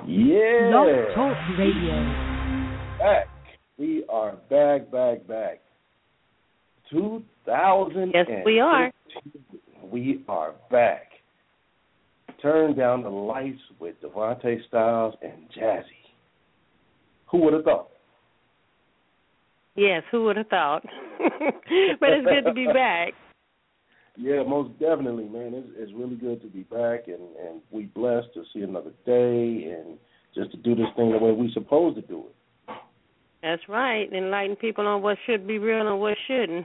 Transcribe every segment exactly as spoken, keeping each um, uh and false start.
Yeah. Blog Talk Radio. Back. We are back, back, back. two thousand Yes, we are. We are back. Turn down the lights with Devontae Styles and Jazzy. Who would have thought? Yes, who would have thought? But it's good to be back. Yeah, most definitely, man. It's, it's really good to be back, and, and we blessed to see another day and just to do this thing the way we supposed to do it. That's right. Enlighten people on what should be real and what shouldn't.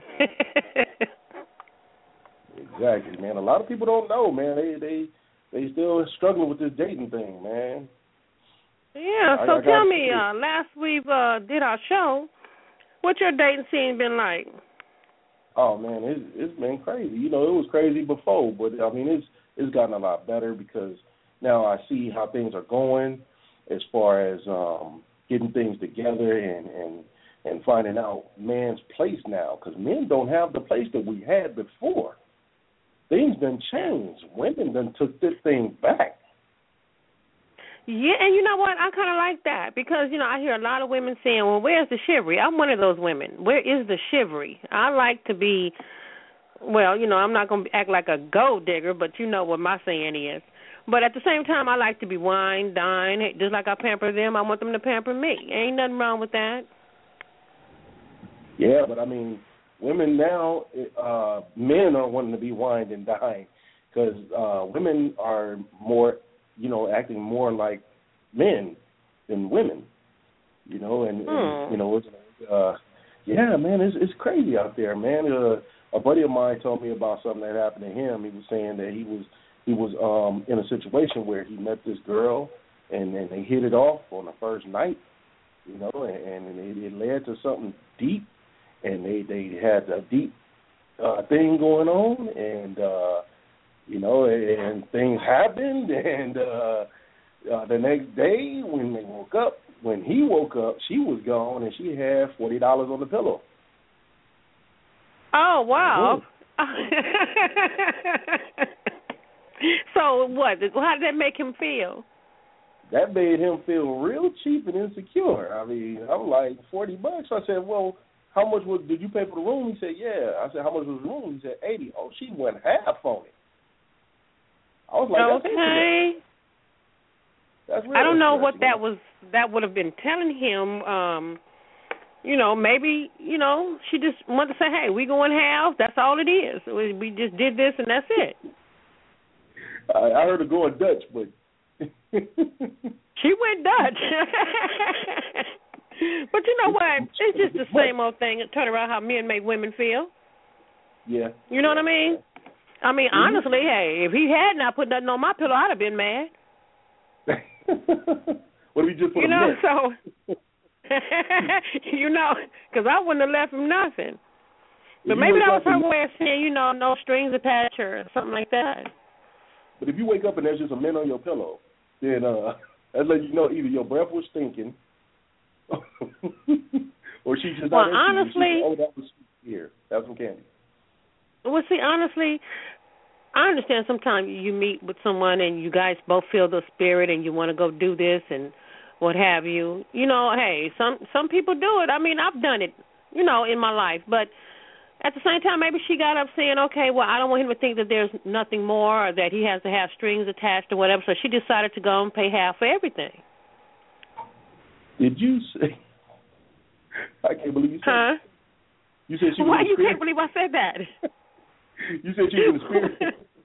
Exactly, man. A lot of people don't know, man. They they they still struggling with this dating thing, man. Yeah. I, so I tell me, uh, last we uh, did our show, what's your dating scene been like? Oh man, it's it's been crazy. You know, it was crazy before, but I mean, it's it's gotten a lot better because now I see how things are going as far as um, getting things together and and and finding out man's place now, because men don't have the place that we had before. Things done changed. Women done took this thing back. Yeah, and you know what? I kind of like that because, you know, I hear a lot of women saying, well, where's the chivalry? I'm one of those women. Where is the chivalry? I like to be, well, you know, I'm not going to act like a gold digger, but you know what my saying is. But at the same time, I like to be wine, dine. Just like I pamper them, I want them to pamper me. Ain't nothing wrong with that. Yeah, but I mean, women now, uh, men are wanting to be wined and dined because uh, women are more, you know, acting more like men than women, you know, and, hmm. and you know, it's, uh, yeah, man, it's it's crazy out there, man. Uh, a buddy of mine told me about something that happened to him. He was saying that he was he was um, in a situation where he met this girl and, and they hit it off on the first night, you know, and, and it, it led to something deep. And they, they had a deep uh, thing going on, and, uh, you know, and things happened. And uh, uh, the next day when they woke up, when he woke up, she was gone, and she had forty dollars on the pillow. Oh, wow. So what? How did that make him feel? That made him feel real cheap and insecure. I mean, I'm like, forty bucks. I said, well, how much was, did you pay for the room? He said, yeah. I said, how much was the room? He said, eighty. Oh, she went half on it. I was like, that's okay. That's real. I don't know what that was, that would have been telling him. Um, you know, maybe, you know, she just wanted to say, hey, we going half. That's all it is. We, we just did this and that's it. I, I heard her going Dutch, but. She went Dutch. But you know what? It's just the same old thing. Turn around how men make women feel. Yeah. You know what I mean? I mean, mm-hmm. Honestly, hey, if he had not put nothing on my pillow, I'd have been mad. What if he just put you a know, net? so, you know, because I wouldn't have left him nothing. But if maybe that was her and, way of saying, you know, no strings attached or something like that. But if you wake up and there's just a man on your pillow, then uh, that lets you know either your breath was stinking or she just well, not honestly, oh, that was here. That was some candy. Well, see, honestly, I understand sometimes you meet with someone and you guys both feel the spirit and you want to go do this and what have you. You know, hey, some some people do it. I mean, I've done it, you know, in my life. But at the same time, maybe she got up saying, okay, well, I don't want him to think that there's nothing more or that he has to have strings attached or whatever. So she decided to go and pay half for everything. Did you say? I can't believe you said huh? that. You said she was Why in the you spirit? can't believe I said that? You said she was in the spirit.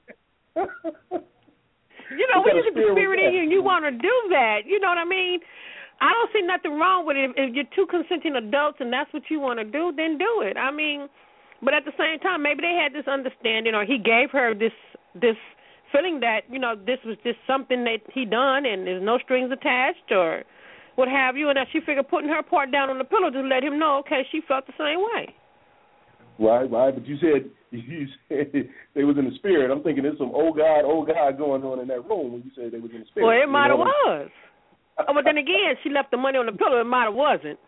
You know, when you get the spirit in you and you want to do that, you know what I mean? I don't see nothing wrong with it. If you're two consenting adults and that's what you want to do, then do it. I mean, but at the same time, maybe they had this understanding or he gave her this this feeling that, you know, this was just something that he done and there's no strings attached or what have you, and that she figured putting her part down on the pillow to let him know, okay, she felt the same way. Right, right. But you said you said they was in the spirit. I'm thinking there's some old God, old God going on in that room when you said they was in the spirit. Well, it might have know? was. Oh, but then again, she left the money on the pillow. It might have wasn't.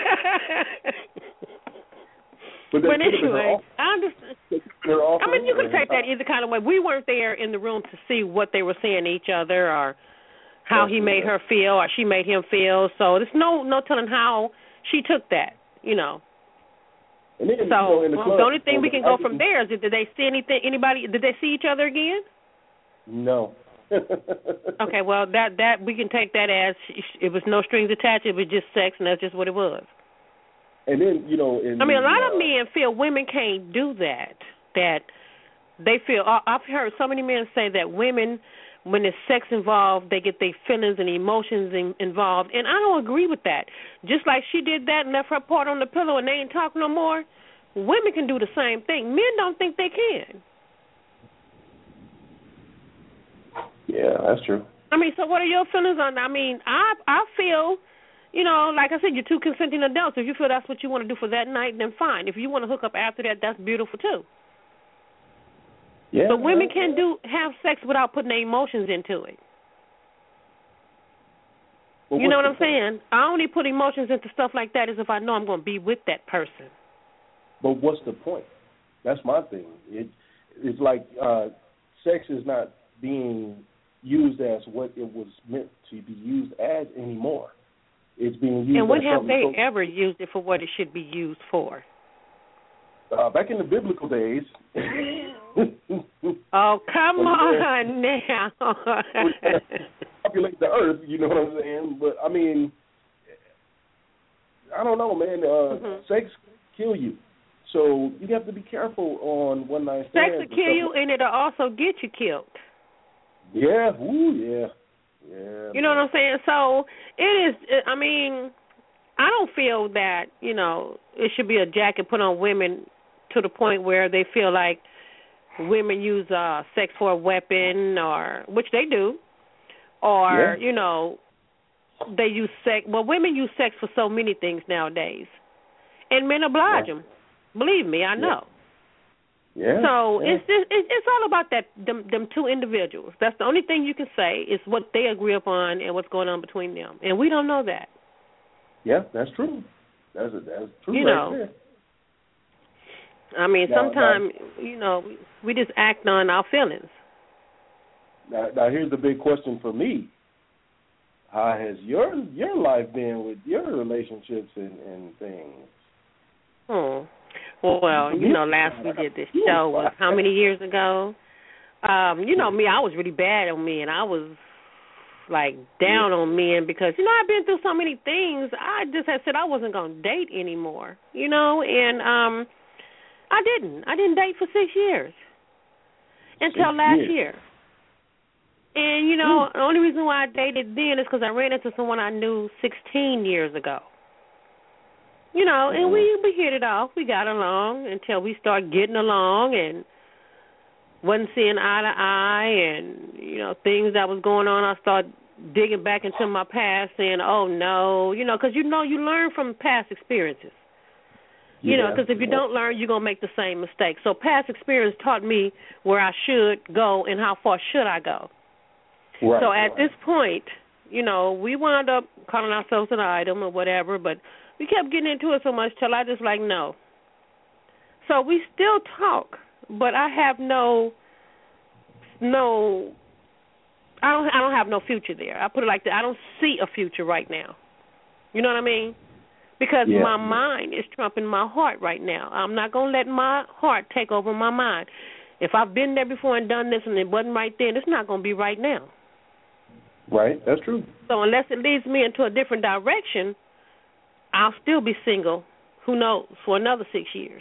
But, but anyway, I understand. I mean, you could take that either kind of way. We weren't there in the room to see what they were saying to each other or how That's he true. made her feel or she made him feel. So there's no no telling how she took that, you know. And then, so you know, in the, well, club, the only thing so we the can go night- from there is, did they see anything? Anybody? Did they see each other again? No. Okay, well that that we can take that as it was no strings attached. It was just sex, and that's just what it was. And then, you know, in I mean, a lot uh, of men feel women can't do that. That they feel. I've heard so many men say that women, when there's sex involved, they get their feelings and emotions in, involved, and I don't agree with that. Just like she did that and left her part on the pillow and they ain't talk no more, women can do the same thing. Men don't think they can. Yeah, that's true. I mean, so what are your feelings on that? I mean, I I feel, you know, like I said, you're two consenting adults. If you feel that's what you want to do for that night, then fine. If you want to hook up after that, that's beautiful too. Yeah. But women can't do have sex without putting their emotions into it. Well, you know what the I'm saying? I only put emotions into stuff like that is if I know I'm going to be with that person. But what's the point? That's my thing. It it's like uh, sex is not being used as what it was meant to be used as anymore. It's being used. And when as have they so, ever used it for what it should be used for? Uh, back in the biblical days. Oh, come on now. Populate the earth, you know what I'm saying? But, I mean, I don't know, man. Uh, mm-hmm. Sex kill you. So you have to be careful on one night stands. Sex will kill you, and it'll also get you killed. Yeah, ooh, yeah. Yeah. You know what I'm saying? So it is, I mean, I don't feel that, you know, it should be a jacket put on women to the point where they feel like women use uh, sex for a weapon, or which they do, or, yeah. you know, they use sex. Well, women use sex for so many things nowadays, and men oblige yeah. them. Believe me, I know. Yeah. So yeah. it's just, it's all about that them, them two individuals. That's the only thing you can say is what they agree upon and what's going on between them, and we don't know that. Yeah, that's true. That's a, that's true. You right know. There. I mean, now, sometimes, now, you know, we just act on our feelings. Now, now, here's the big question for me. How has your your life been with your relationships and, and things? Hmm. Well, you know, last we did this show was how many years ago? Um, you know, me, I was really bad on men. I was, like, down yeah. on men because, you know, I've been through so many things. I just had said I wasn't going to date anymore, you know, and um, I didn't. I didn't date for six years until six last years. year. And, you know, the only reason why I dated then is because I ran into someone I knew sixteen years ago. You know, and we, we hit it off. We got along until we started getting along and wasn't seeing eye to eye, and, you know, things that was going on, I started digging back into my past saying, oh, no, you know, because, you know, you learn from past experiences. You yeah. know, because if you don't learn, you're going to make the same mistake. So past experience taught me where I should go and how far should I go. Right, so at right. this point, you know, we wound up calling ourselves an item or whatever, but we kept getting into it so much till I just like, no. So we still talk, but I have no, no, I don't, I don't have no future there. I put it like that. I don't see a future right now. You know what I mean? Because yeah. my mind is trumping my heart right now. I'm not going to let my heart take over my mind. If I've been there before and done this and it wasn't right then, it's not going to be right now. Right, that's true. So unless it leads me into a different direction, I'll still be single, who knows, for another six years.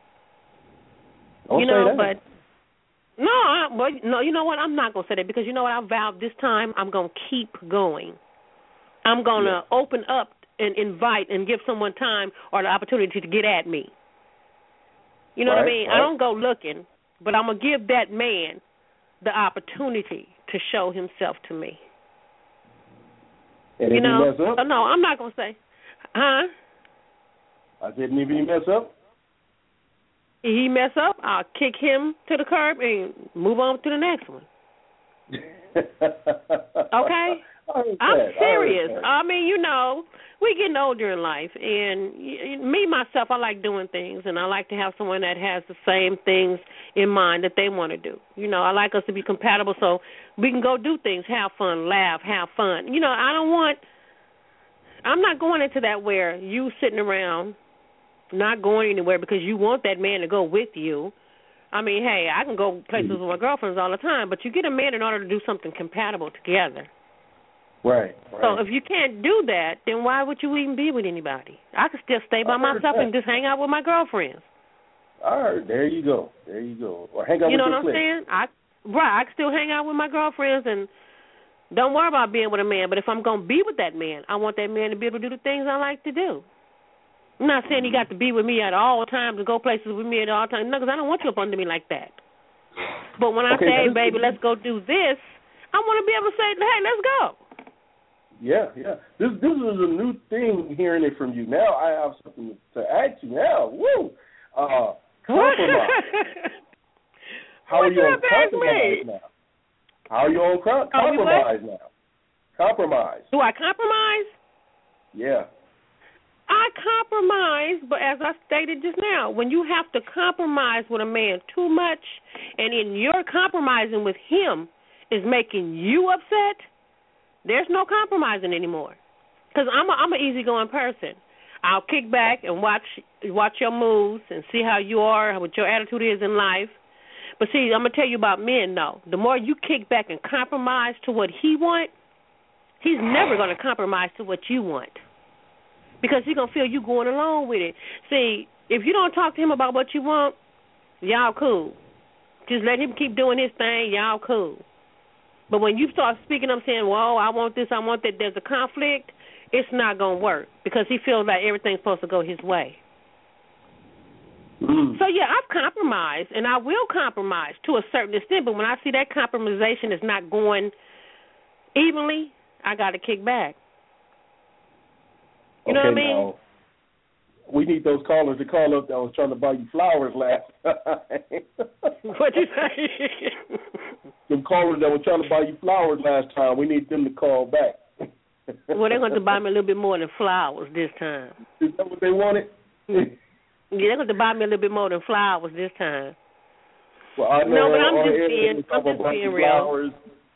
Don't you know, say that. but no, I, but no, you know what? I'm not going to say that because you know what? I vowed this time I'm going to keep going. I'm going to yeah. open up and invite and give someone time or the opportunity to get at me. You know right, what I mean? right. I don't go looking, but I'm going to give that man the opportunity to show himself to me. And you if know? he mess up? So no, I'm not going to say. Huh? I said, if he mess up? If he mess up, I'll kick him to the curb and move on to the next one. Okay? I'm serious. I, I mean, you know, we getting older in life, and me myself, I like doing things, and I like to have someone that has the same things in mind that they want to do. You know, I like us to be compatible so we can go do things, have fun, laugh, have fun. You know, I don't want. I'm not going into that where you sitting around not going anywhere because you want that man to go with you. I mean, hey, I can go places with my girlfriends all the time, but you get a man in order to do something compatible together. Right, right. So if you can't do that, then why would you even be with anybody? I could still stay by myself and just hang out with my girlfriends. All right, there you go. There you go. Or hang out you with know your what I'm saying? I, right, I can still hang out with my girlfriends and don't worry about being with a man. But if I'm going to be with that man, I want that man to be able to do the things I like to do. I'm not saying he got to be with me at all times and go places with me at all times. No, because I don't want you up under me like that. But when I okay, say, hey, baby, let's go do this, I want to be able to say, hey, let's go. Yeah, yeah. This this is a new thing hearing it from you. Now I have something to ask you now. Woo! Uh, compromise. How are you on compromise now? How are you on com- compromise now? Compromise. Do I compromise? Yeah. I compromise, but as I stated just now, when you have to compromise with a man too much and in your compromising with him is making you upset, there's no compromising anymore. Because I'm a, I'm an easygoing person. I'll kick back and watch watch your moves and see how you are, what your attitude is in life. But see, I'm going to tell you about men, though. The more you kick back and compromise to what he wants, he's never going to compromise to what you want. Because he's going to feel you going along with it. See, if you don't talk to him about what you want, y'all cool. Just let him keep doing his thing, y'all cool. But when you start speaking up saying, well, I want this, I want that, there's a conflict, it's not going to work because he feels like everything's supposed to go his way. Mm. So, yeah, I've compromised, and I will compromise to a certain extent, but when I see that compromisation is not going evenly, I got to kick back. You know okay, what I mean? Now, we need those callers to call up that was trying to buy you flowers last time. What'd you say? Them callers that were trying to buy you flowers last time, we need them to call back. Well, they're going to buy me a little bit more than flowers this time. Is that what they wanted? Yeah, they're going to buy me a little bit more than flowers this time. Well, I know no, but I'm on just air, being, I'm just being real.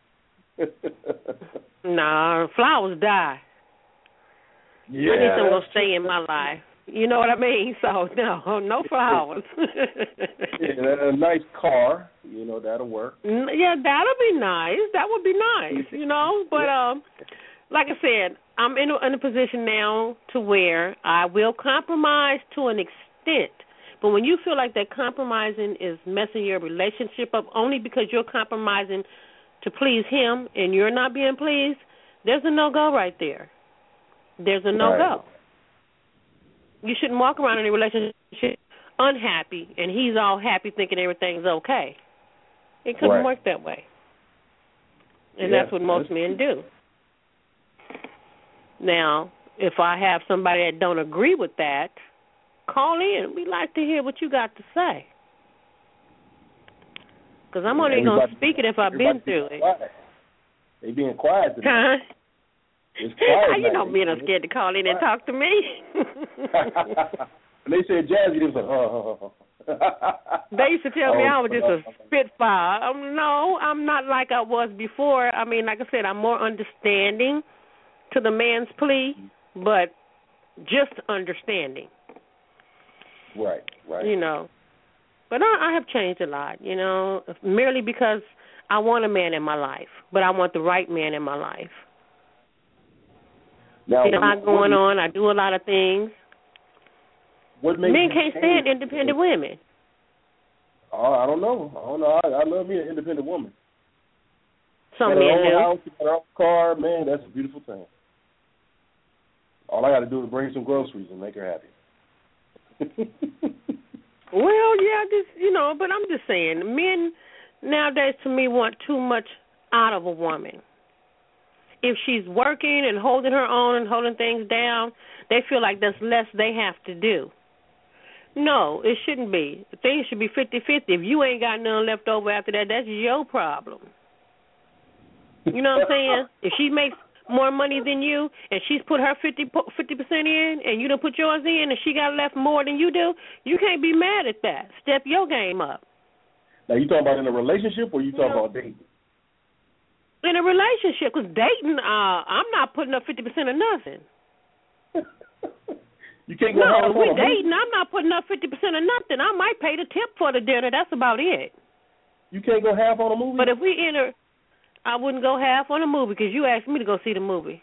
Nah, flowers die. Yeah, I need someone to stay in my life. You know what I mean? So, no, no flowers. Yeah, a nice car, you know, that'll work. Yeah, that'll be nice. That would be nice, you know. But, um, like I said, I'm in a, in a position now to where I will compromise to an extent. But when you feel like that compromising is messing your relationship up only because you're compromising to please him and you're not being pleased, there's a no-go right there. There's a no-go. Right. You shouldn't walk around in a relationship unhappy and he's all happy thinking everything's okay. It couldn't right. work that way. And yeah, that's what most that's... men do. Now, if I have somebody that don't agree with that, call in. We'd like to hear what you got to say. Because I'm only going to speak it if I've been through it. Quiet. They being quiet today. Huh? It's quiet. You know men are scared to call in and talk to me. When they said Jazzy, they was like, oh, oh, oh. They used to tell me I was just a spitfire. Um, no, I'm not like I was before. I mean, like I said, I'm more understanding to the man's plea, but just understanding. Right, right. You know. But I, I have changed a lot, you know, merely because I want a man in my life, but I want the right man in my life. Now, There's a lot going on. I do a lot of things. What makes Men can't stand independent women. Oh, I don't know. I don't know. I, I love me an independent woman. Some men do. Her house, her own car, man, that's a beautiful thing. All I got to do is bring some groceries and make her happy. Well, yeah, just you know, but I'm just saying, men nowadays to me want too much out of a woman. If she's working and holding her own and holding things down, they feel like that's less they have to do. No, it shouldn't be. Things should be fifty-fifty. If you ain't got none left over after that, that's your problem. You know what I'm saying? If she makes more money than you, and she's put her fifty percent in, and you don't put yours in, and she got left more than you do, you can't be mad at that. Step your game up. Now, you talking about in a relationship, or you talking no. about dating? In a relationship, because dating, uh, I'm not putting up fifty percent of nothing. You can't go no, half if we on dating, I'm not putting up fifty percent of nothing. I might pay the tip for the dinner. That's about it. You can't go half on a movie? But if we enter, I wouldn't go half on a movie because you asked me to go see the movie.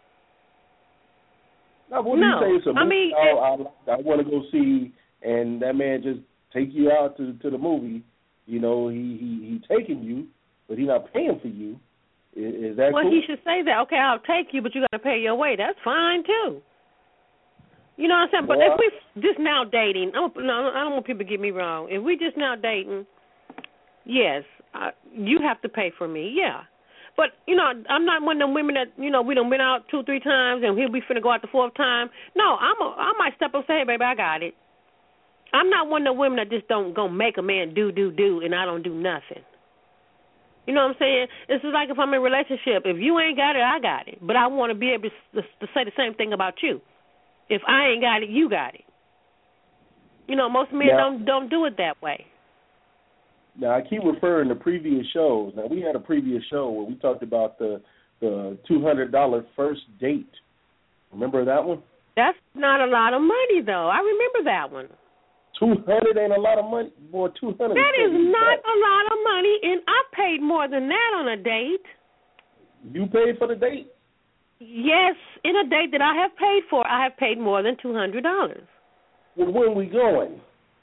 Now, what no, do you say it's a movie I mean, I, I, I want to go see, and that man just take you out to to the movie. You know, he he, he taking you, but he not paying for you. Is, is that well, cool? he should say that. Okay, I'll take you, but you got to pay your way. That's fine too. You know what I'm saying? But well, if we just now dating, I don't, no, I don't want people to get me wrong. If we just now dating, yes, uh, you have to pay for me, yeah. But, you know, I'm not one of them women that, you know, we done been out two, three times and here we finna go out the fourth time. No, I'm a, I might step up and say, hey, baby, I got it. I'm not one of the women that just don't go make a man do, do, do, and I don't do nothing. You know what I'm saying? It's just like if I'm in a relationship. If you ain't got it, I got it. But I want to be able to, to say the same thing about you. If I ain't got it, you got it. You know, most men now, don't don't do it that way. Now, I keep referring to previous shows. Now, we had a previous show where we talked about the the two hundred dollars first date. Remember that one? That's not a lot of money, though. I remember that one. two hundred ain't a lot of money. Boy, two hundred. That is not a lot of money, and I paid more than that on a date. You paid for the date? Yes, in a date that I have paid for, I have paid more than two hundred dollars. Well, where are we going?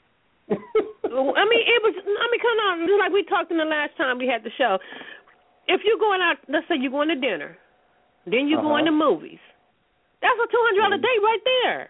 I mean, it was, I mean, come on, just like we talked in the last time we had the show. If you're going out, let's say you're going to dinner, then you're uh-huh. going to movies. That's a two hundred dollars mm-hmm. date right there.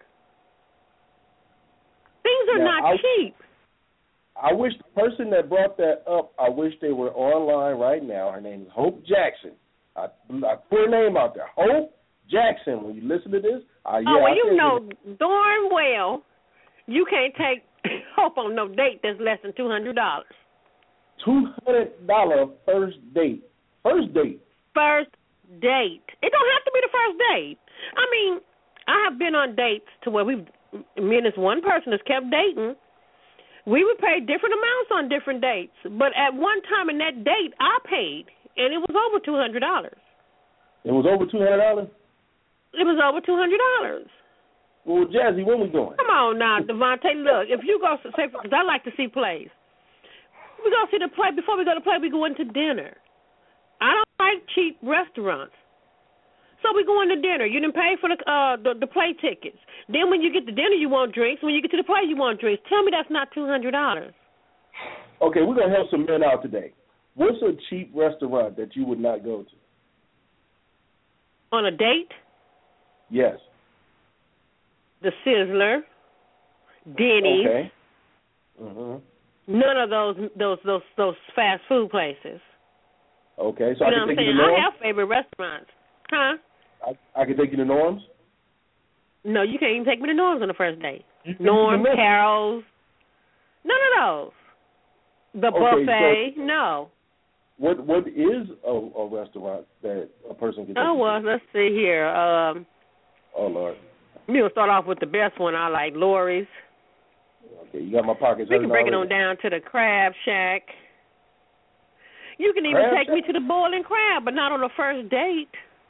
Things are now, not I, cheap. I wish the person that brought that up, I wish they were online right now. Her name is Hope Jackson. I, I put her name out there. Hope Jackson. When you listen to this, uh, yeah. Oh, well, I you know it. darn well you can't take Hope on no date that's less than two hundred dollars. two hundred dollars first date. First date. First date. It don't have to be the first date. I mean, I have been on dates to where we've, me and this one person has kept dating. We would pay different amounts on different dates. But at one time in that date, I paid. And it was over two hundred dollars. It was over two hundred dollars? It was over two hundred dollars. Well, Jazzy, when we going? Come on now, Devontae. Look, if you go, say, because I like to see plays. We go see the play. Before we go to play, we go into dinner. I don't like cheap restaurants. So we go into dinner. You didn't pay for the, uh, the the play tickets. Then when you get to dinner, you want drinks. When you get to the play, you want drinks. Tell me that's not two hundred dollars. Okay, we're going to help some men out today. What's a cheap restaurant that you would not go to? On a date? Yes. The Sizzler, Denny's. Okay. Mm-hmm. None of those those those those fast food places. Okay, so you I know can take saying? you to Norms? I have favorite restaurants. Huh? I, I can take you to Norms? No, you can't even take me to Norms on the first date. Norms, Carol's, none of those. The okay, buffet, so no. What what is a, a restaurant that a person can take? Oh well, let's see here. Um, oh Lord. We'll start off with the best one I like, Lori's. Okay, you got my pockets. We can break it on down to the Crab Shack. You can even crab take shack? me to the Boiling Crab, but not on the first date.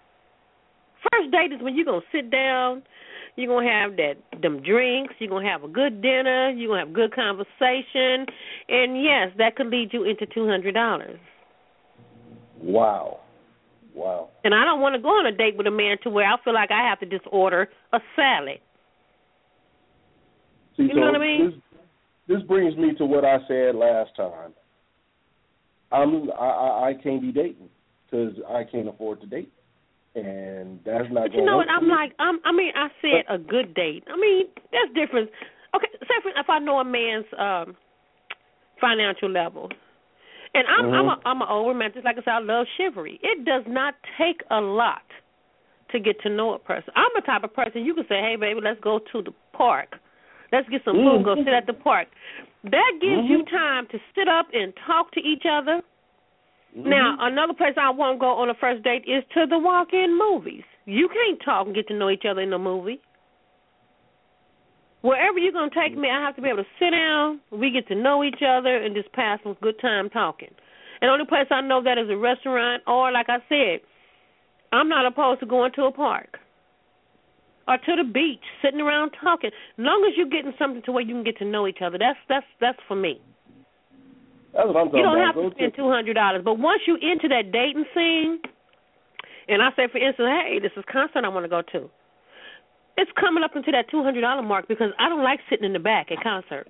First date is when you're gonna sit down. You're going to have that them drinks. You're going to have a good dinner. You're going to have good conversation. And, yes, that could lead you into two hundred dollars. Wow. Wow. And I don't want to go on a date with a man to where I feel like I have to just order a salad. See, you so know what I mean? This, this brings me to what I said last time. I'm, I, I, I can't be dating because I can't afford to date. And that's not. But you know what? I'm like, I'm, I mean, I said a good date. I mean, that's different. Okay, say for, if I know a man's um, financial level, and I'm, mm-hmm. I'm a, I'm an old romantic. Like I said, I love chivalry. It does not take a lot to get to know a person. I'm the type of person you can say, "Hey, baby, let's go to the park. Let's get some food. Mm-hmm. Go sit at the park." That gives mm-hmm. you time to sit up and talk to each other. Mm-hmm. Now, another place I won't go on a first date is to the walk-in movies. You can't talk and get to know each other in the movie. Wherever you're going to take me, I have to be able to sit down, we get to know each other, and just pass some good time talking. And the only place I know that is a restaurant, or, like I said, I'm not opposed to going to a park or to the beach, sitting around talking. As long as you're getting something to where you can get to know each other, that's that's that's for me. That's what I'm talking you don't about. have to spend two hundred dollars, but once you into that dating scene, and I say, for instance, hey, this is a concert I want to go to. It's coming up into that two hundred dollars mark because I don't like sitting in the back at concerts.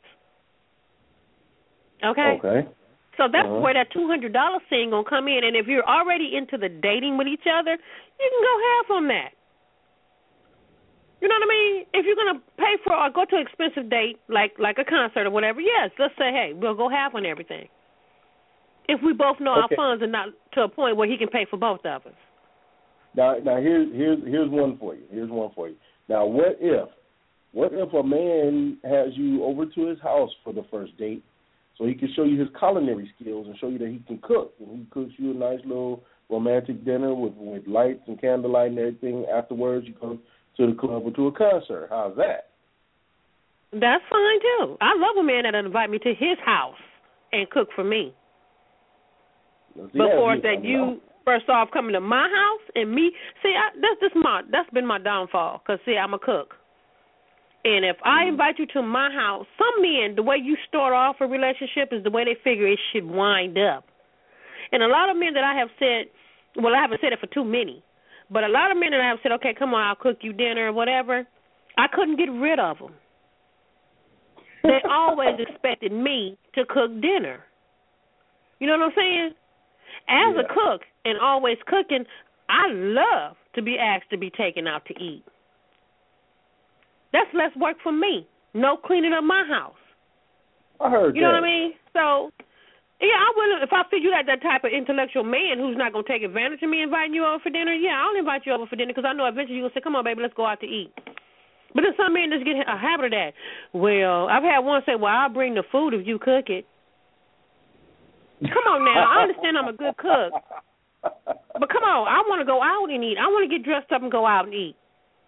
Okay? Okay. So that's uh-huh. where that two hundred dollars thing going to come in. And if you're already into the dating with each other, you can go half on that. You know what I mean? If you're going to pay for or go to an expensive date, like like a concert or whatever, yes, let's say, hey, we'll go half on everything. If we both know okay. our funds are not to a point where he can pay for both of us. Now, now here's here's here's one for you. Here's one for you. Now, what if, what if a man has you over to his house for the first date, so he can show you his culinary skills and show you that he can cook, and he cooks you a nice little romantic dinner with with lights and candlelight and everything. Afterwards, you go to the club or to a concert. How's that? That's fine too. I love a man that'll invite me to his house and cook for me. Before that, you. First off, coming to my house and me, see, I, that's just my that's been my downfall. Cause see, I'm a cook, and if I invite you to my house, some men, the way you start off a relationship is the way they figure it should wind up. And a lot of men that I have said, well, I haven't said it for too many, but a lot of men that I have said, okay, come on, I'll cook you dinner or whatever, I couldn't get rid of them. They always expected me to cook dinner. You know what I'm saying? As yeah. a cook and always cooking, I love to be asked to be taken out to eat. That's less work for me. No cleaning up my house. I heard you know that. what I mean? So, yeah, I will. If I figure out that type of intellectual man who's not going to take advantage of me inviting you over for dinner, yeah, I'll invite you over for dinner because I know eventually you're going to say, come on, baby, let's go out to eat. But then some men just get a habit of that. Well, I've had one say, well, I'll bring the food if you cook it. Come on now. I understand I'm a good cook. But come on, I want to go out and eat. I want to get dressed up and go out and eat.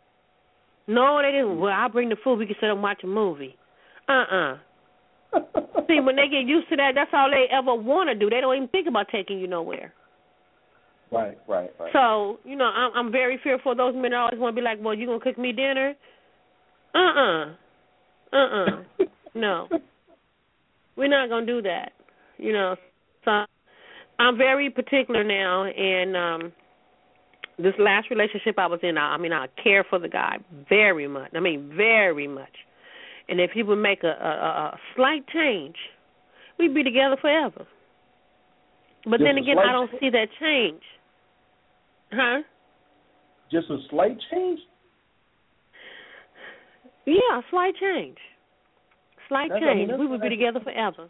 No, they didn't. Well, I'll bring the food. We can sit and watch a movie. Uh-uh. See, when they get used to that, that's all they ever want to do. They don't even think about taking you nowhere. Right, right, right. So, you know, I'm, I'm very fearful of those men that always want to be like, well, you going to cook me dinner? Uh-uh. Uh-uh. No. We're not going to do that, you know. So I'm very particular now, and um, this last relationship I was in, I, I mean, I care for the guy very much. I mean, very much. And if he would make a, a, a slight change, we'd be together forever. But Just then again, I don't change? see that change. Huh? Just a slight change? Yeah, a slight change. Slight That's, change. I mean, we would be together forever.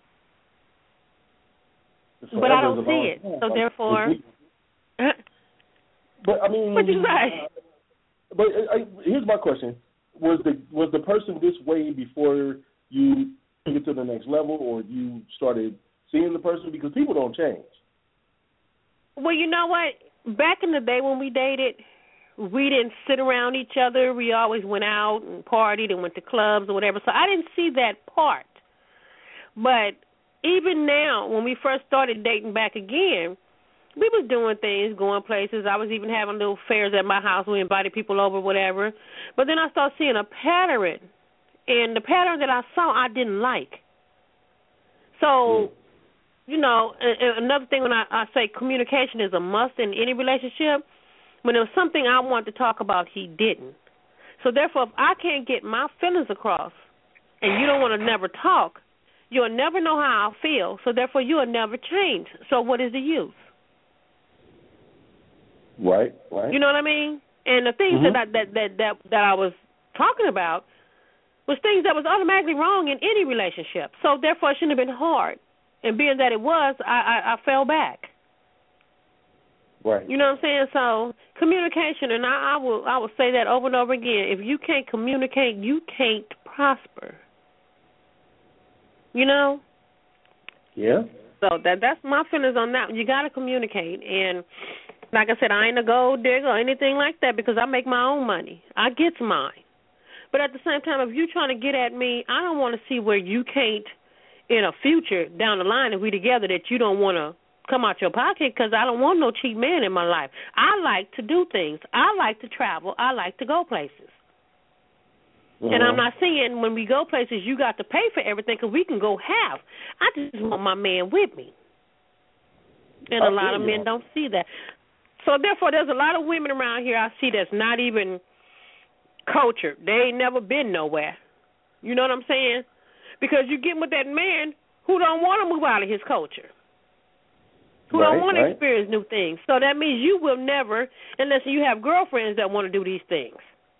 Forever but I don't see it. Time. So therefore, but I mean, what'd you say? Uh, but uh, here's my question: Was the was the person this way before you took it to the next level, or you started seeing the person? Because people don't change. Well, you know what? Back in the day when we dated, we didn't sit around each other. We always went out and partied and went to clubs or whatever. So I didn't see that part. But even now, when we first started dating back again, we was doing things, going places. I was even having little fairs at my house. We invited people over, whatever. But then I started seeing a pattern, and the pattern that I saw I didn't like. So, mm. you know, another thing when I, I say communication is a must in any relationship, when there was something I wanted to talk about, he didn't. So therefore, if I can't get my feelings across and you don't want to never talk, you'll never know how I feel, so therefore you'll never change. So what is the use? Right, right. You know what I mean? And the things mm-hmm. that, I, that that that that I was talking about was things that was automatically wrong in any relationship. So therefore it shouldn't have been hard. And being that it was, I, I, I fell back. Right. You know what I'm saying? So communication, and I, I will I will say that over and over again. If you can't communicate, you can't prosper. You know? Yeah. So that that's my feelings on that. You got to communicate. And like I said, I ain't a gold digger or anything like that because I make my own money. I get mine. But at the same time, if you're trying to get at me, I don't want to see where you can't, in a future down the line, if we together, that you don't want to come out your pocket because I don't want no cheap man in my life. I like to do things. I like to travel. I like to go places. Uh-huh. And I'm not saying when we go places you got to pay for everything because we can go half. I just want my man with me. And a lot of men don't see that. So, therefore, there's a lot of women around here I see that's not even cultured. They ain't never been nowhere. You know what I'm saying? Because you get with that man who don't want to move out of his culture, who right, don't want right. to experience new things. So that means you will never, unless you have girlfriends that want to do these things.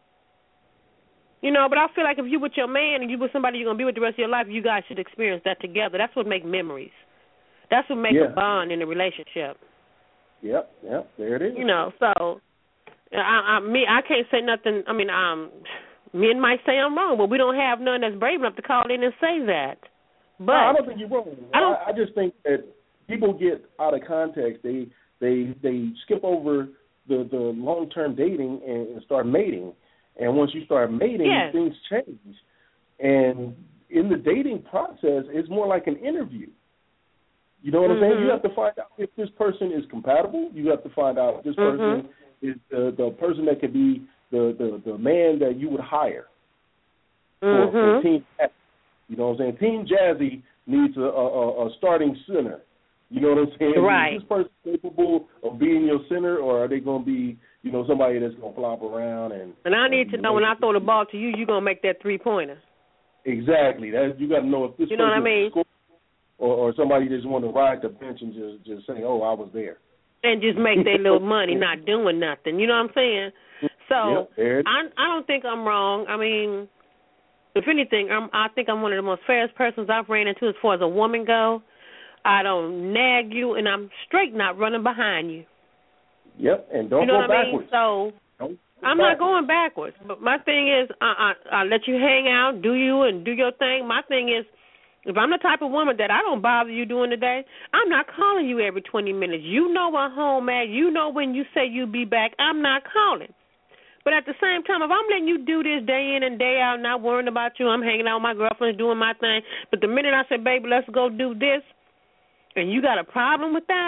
You know, but I feel like if you with your man and you with somebody you're going to be with the rest of your life, you guys should experience that together. That's what makes memories. That's what makes yeah. a bond in a relationship. Yep, yep, there it is. You know, so I, I, me, I can't say nothing. I mean, um, men might say I'm wrong, but we don't have none that's brave enough to call in and say that. But no, I don't think you're wrong. I, don't, I, I just think that people get out of context. They they they skip over the, the long-term dating and, and start mating. And once you start mating, yes. things change. And in the dating process, it's more like an interview. You know what mm-hmm. I'm saying? You have to find out if this person is compatible. You have to find out if this mm-hmm. person is the, the person that could be the, the, the man that you would hire mm-hmm. for, for Team Jazzy. You know what I'm saying? Team Jazzy needs a, a, a starting center. You know what I'm saying? Right. Is this person capable of being your center, or are they going to be, you know, somebody that's going to flop around? And and I need to know when I throw the ball to you, you're going to make that three-pointer. Exactly. That you got to know if this you know person what I mean? Score, or, or somebody just want to ride the bench and just, just say, oh, I was there. And just make their little money not doing nothing. You know what I'm saying? So yep, I I don't think I'm wrong. I mean, if anything, I'm, I think I'm one of the most fairest persons I've ran into as far as a woman go. I don't nag you, and I'm straight not running behind you. Yep, and don't you know go what backwards. I mean? So don't I'm backwards. not going backwards. But my thing is, I, I, I let you hang out, do you, and do your thing. My thing is, if I'm the type of woman that I don't bother you during the day, I'm not calling you every twenty minutes. You know where home at. You know when you say you'll be back. I'm not calling. But at the same time, if I'm letting you do this day in and day out, not worrying about you, I'm hanging out with my girlfriends, doing my thing. But the minute I say, baby, let's go do this, and you got a problem with that,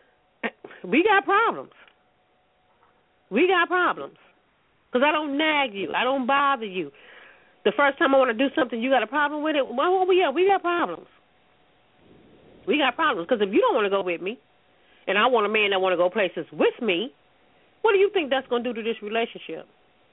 we got problems. We got problems. Because I don't nag you. I don't bother you. The first time I want to do something, you got a problem with it? Well, we got, we got problems. We got problems. Because if you don't want to go with me, and I want a man that want to go places with me, what do you think that's going to do to this relationship?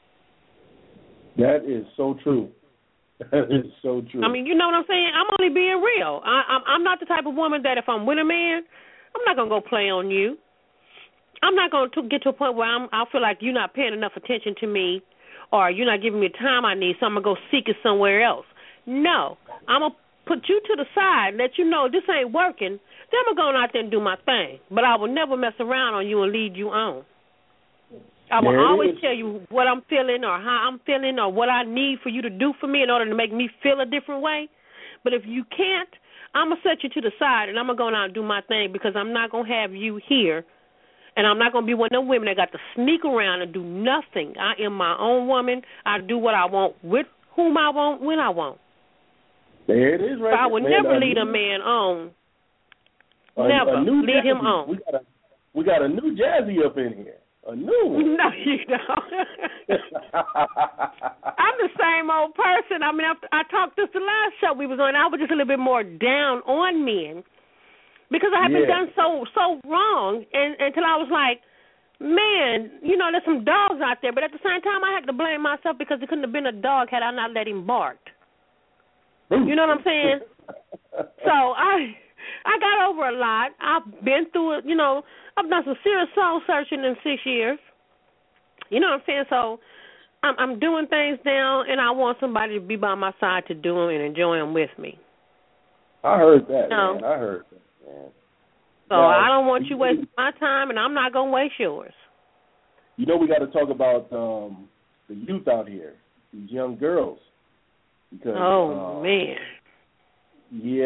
That is so true. That is so true. I mean, you know what I'm saying? I'm only being real. I, I'm, I'm not the type of woman that if I'm with a man, I'm not going to go play on you. I'm not going to get to a point where I'm, I feel like you're not paying enough attention to me or you're not giving me the time I need, so I'm going to go seek it somewhere else. No. I'm going to put you to the side and let you know this ain't working. Then I'm going to go out there and do my thing. But I will never mess around on you and lead you on. I will always tell you what I'm feeling or how I'm feeling or what I need for you to do for me in order to make me feel a different way. But if you can't, I'm going to set you to the side and I'm going to go out and do my thing because I'm not going to have you here. And I'm not going to be one of them women that got to sneak around and do nothing. I am my own woman. I do what I want with whom I want when I want. There it is, right? So I would man, never a lead new, a man on. A, never a new lead Jazzy. him on. We got, a, we got a new Jazzy up in here. A new one. No, you don't. I'm the same old person. I mean, I, I talked this the last show we was on. I was just a little bit more down on men. Because I have yeah. been done so so wrong, and until I was like, man, you know, there's some dogs out there. But at the same time, I had to blame myself because it couldn't have been a dog had I not let him bark. You know what I'm saying? So I I got over a lot. I've been through it. You know, I've done some serious soul searching in six years. You know what I'm saying? So I'm, I'm doing things now, and I want somebody to be by my side to do them and enjoy them with me. I heard that, no. man. I heard that. So now, I don't want you wasting my time, and I'm not going to waste yours. You know, we got to talk about um, the youth out here, these young girls. Because, oh, uh, man. Yeah,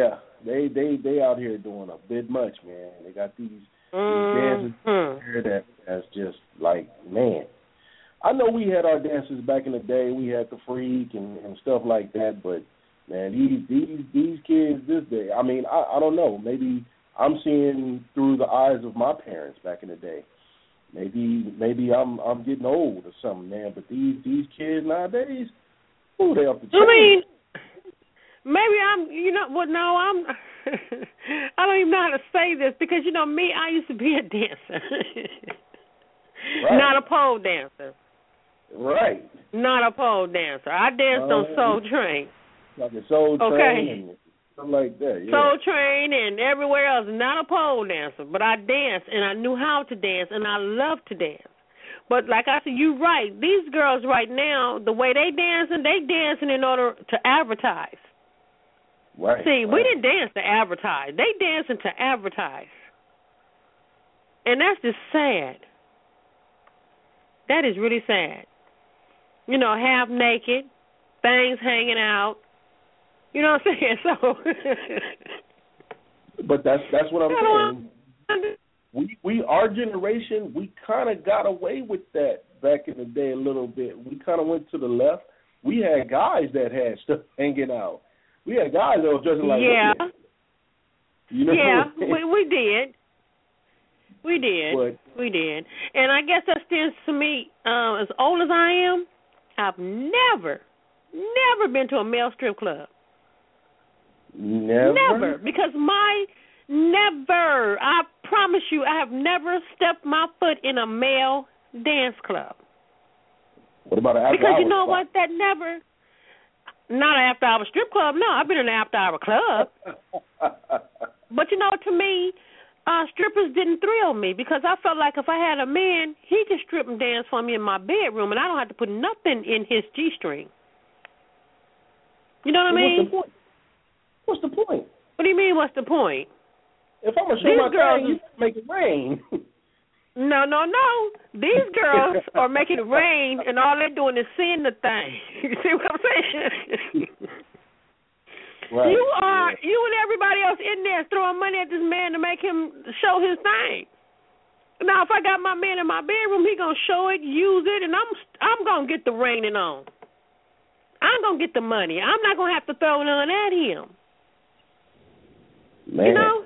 they they they out here doing a bit much, man. They got these, mm-hmm. these dances here that that's just like, man. I know we had our dances back in the day. We had the freak and, and stuff like that, but man, these these these kids this day. I mean, I, I don't know. Maybe I'm seeing through the eyes of my parents back in the day. Maybe maybe I'm I'm getting old or something, man. But these these kids nowadays, ooh, they off the chain. I mean, maybe I'm. You know what? No, I'm. I don't even know how to say this because you know me. I used to be a dancer, right. Not a pole dancer. Right. Not a pole dancer. I danced uh, on Soul Train. Like a Soul Train okay. and something like that. Yeah. Soul Train and everywhere else. Not a pole dancer, but I danced and I knew how to dance and I loved to dance. But like I said, you're right. These girls right now, the way they dancing, they dancing in order to advertise. Right. See, right. we didn't dance to advertise. They dancing to advertise. And that's just sad. That is really sad. You know, half naked, things hanging out. You know what I'm saying? So, but that's that's what I'm saying. We we our generation, we kind of got away with that back in the day a little bit. We kind of went to the left. We had guys that had stuff hanging out. We had guys that were dressing like yeah, women. You know yeah, we we did. We did. But, we did. And I guess that stands to me, uh, as old as I am, I've never, never been to a male strip club. Never? Never. Because my, never, I promise you, I have never stepped my foot in a male dance club. What about an after-hour Because you know spot? what, that never, not an after-hour strip club, no, I've been in an after-hour club. But you know, to me, Uh, strippers didn't thrill me because I felt like if I had a man, he could strip and dance for me in my bedroom, and I don't have to put nothing in his G-string. You know what I mean? What's the point? What's the point? What do you mean, what's the point? If I'm going to show my girls, thing, you make it rain. No, no, no. These girls are making it rain, and all they're doing is seeing the thing. You see what I'm saying? Right. You are, yeah. you and everybody else in there throwing money at this man to make him show his thing. Now, if I got my man in my bedroom, he gonna show it, use it, and I'm I'm gonna get the raining on. I'm gonna get the money. I'm not gonna have to throw none at him. Man. You know,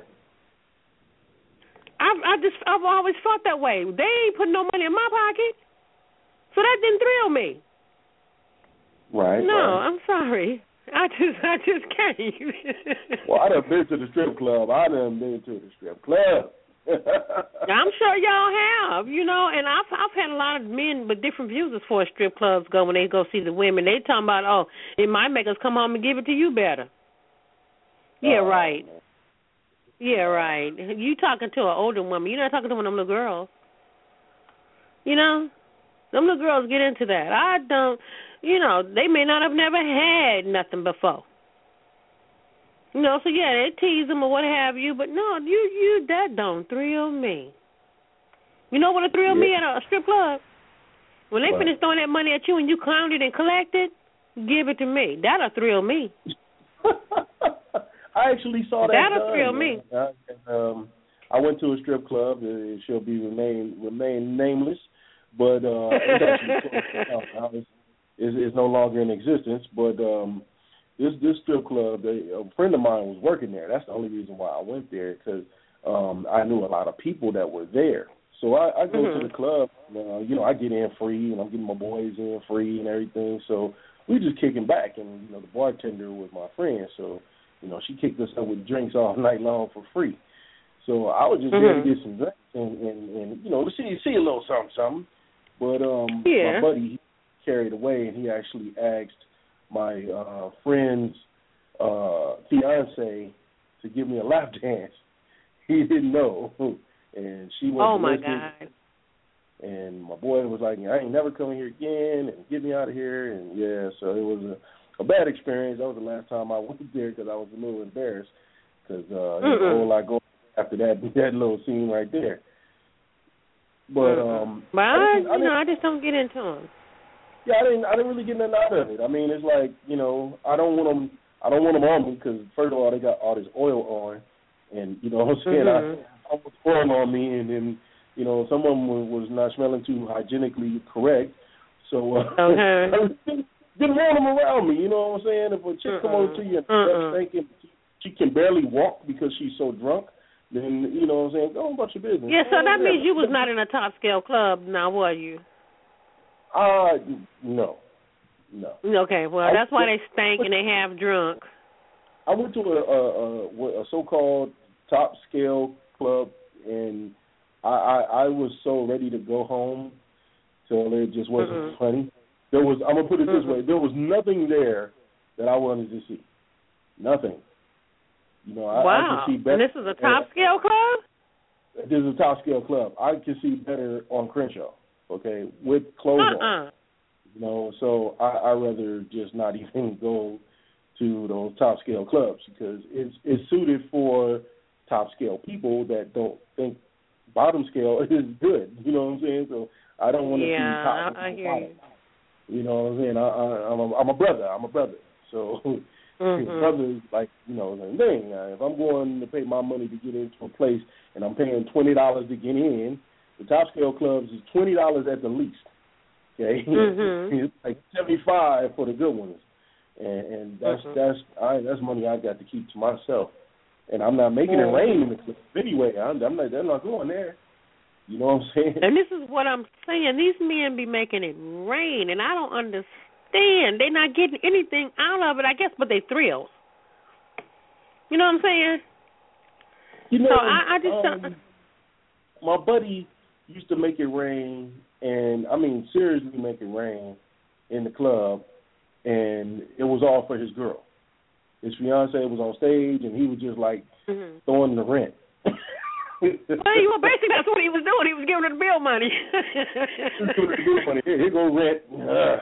I I just I've always felt that way. They ain't putting no money in my pocket, so that didn't thrill me. Right. No, right. I'm sorry. I just, I just can't. Well, I done been to the strip club. I done been to the strip club. I'm sure y'all have, you know, and I've, I've had a lot of men with different views as far as strip clubs go when they go see the women. They talking about, oh, it might make us come home and give it to you better. Yeah, oh, right. Man. Yeah, right. You talking to an older woman. You're not talking to one of them little girls. You know, them little girls get into that. I don't. You know, they may not have never had nothing before. You know, so yeah, they tease them or what have you, but no, you, you, that don't thrill me. You know what'll thrill yeah. me at a strip club? When they what? finish throwing that money at you and you count it and collect it, give it to me. That'll thrill me. I actually saw that. That'll done, thrill man. me. I, um, I went to a strip club. It shall be remain remain nameless, but uh, it's actually is is no longer in existence. But um, this this strip club, they, a friend of mine was working there. That's the only reason why I went there, because um, I knew a lot of people that were there. So I, I go mm-hmm. to the club. Uh, you know, I get in free, and I'm getting my boys in free and everything. So we just kicking back, and you know, the bartender was my friend. So you know, she kicked us up with drinks all night long for free. So I was just mm-hmm. there to get some drinks and, and, and you know, to see see a little something something. But um, yeah. my buddy carried away, and he actually asked my uh, friend's uh, fiance to give me a lap dance. He didn't know, and she went. Oh to my listen, God! And my boy was like, "I ain't never coming here again, and get me out of here." And yeah, so it was a, a bad experience. That was the last time I went there because I was a little embarrassed because uh, there's a whole lot going after that that little scene right there. But um, but I, I, you I know, I just don't get into them. Yeah, I didn't. I didn't really get nothing out of it. I mean, it's like, you know, I don't want them I don't want them on me because first of all they got all this oil on, and you know what I'm saying. Mm-hmm. I, I was oil on me, and then you know some of them was not smelling too hygienically correct, so uh, okay. I didn't want them around me. You know what I'm saying? If a chick uh-uh. come over to you and uh-uh. thinking she can barely walk because she's so drunk, then you know what I'm saying. Go on about your business. Yeah, so that means you was not in a top scale club, now were you? Uh, no. No. Okay, well, that's why they stank and they half drunk. I went to a, a, a so-called top scale club, and I, I, I was so ready to go home till it just wasn't mm-hmm. funny. There was, I'm gonna put it mm-hmm. this way: there was nothing there that I wanted to see. Nothing. You know, I, wow. I can see better. And this is a top scale club? This is a top scale club. I can see better on Crenshaw. Okay, with clothes uh-uh. on. You know, so I I rather just not even go to those top scale clubs because it's it's suited for top scale people that don't think bottom scale is good. You know what I'm saying? So I don't want to yeah, see top. I, I hear you. You know what I'm saying? I, I, I'm, a, I'm a brother. I'm a brother. So mm-hmm. brothers, like, you know, the thing. Uh, if I'm going to pay my money to get into a place and I'm paying twenty dollars to get in, the top scale clubs is twenty dollars at the least. Okay, mm-hmm. It's like seventy-five for the good ones, and, and that's mm-hmm. that's I, that's money I got to keep to myself. And I'm not making mm-hmm. it rain in the club anyway. I'm, I'm not. They're not going there. You know what I'm saying? And this is what I'm saying. These men be making it rain, and I don't understand. They're not getting anything out of it, I guess, but they thrills. You know what I'm saying? You know, so I, I just um, my buddy used to make it rain, and I mean seriously make it rain in the club, and it was all for his girl. His fiance was on stage, and he was just like mm-hmm. throwing the rent. Well, you were basically that's what he was doing. He was giving her the bill money. bill money. Here, here go rent. Uh,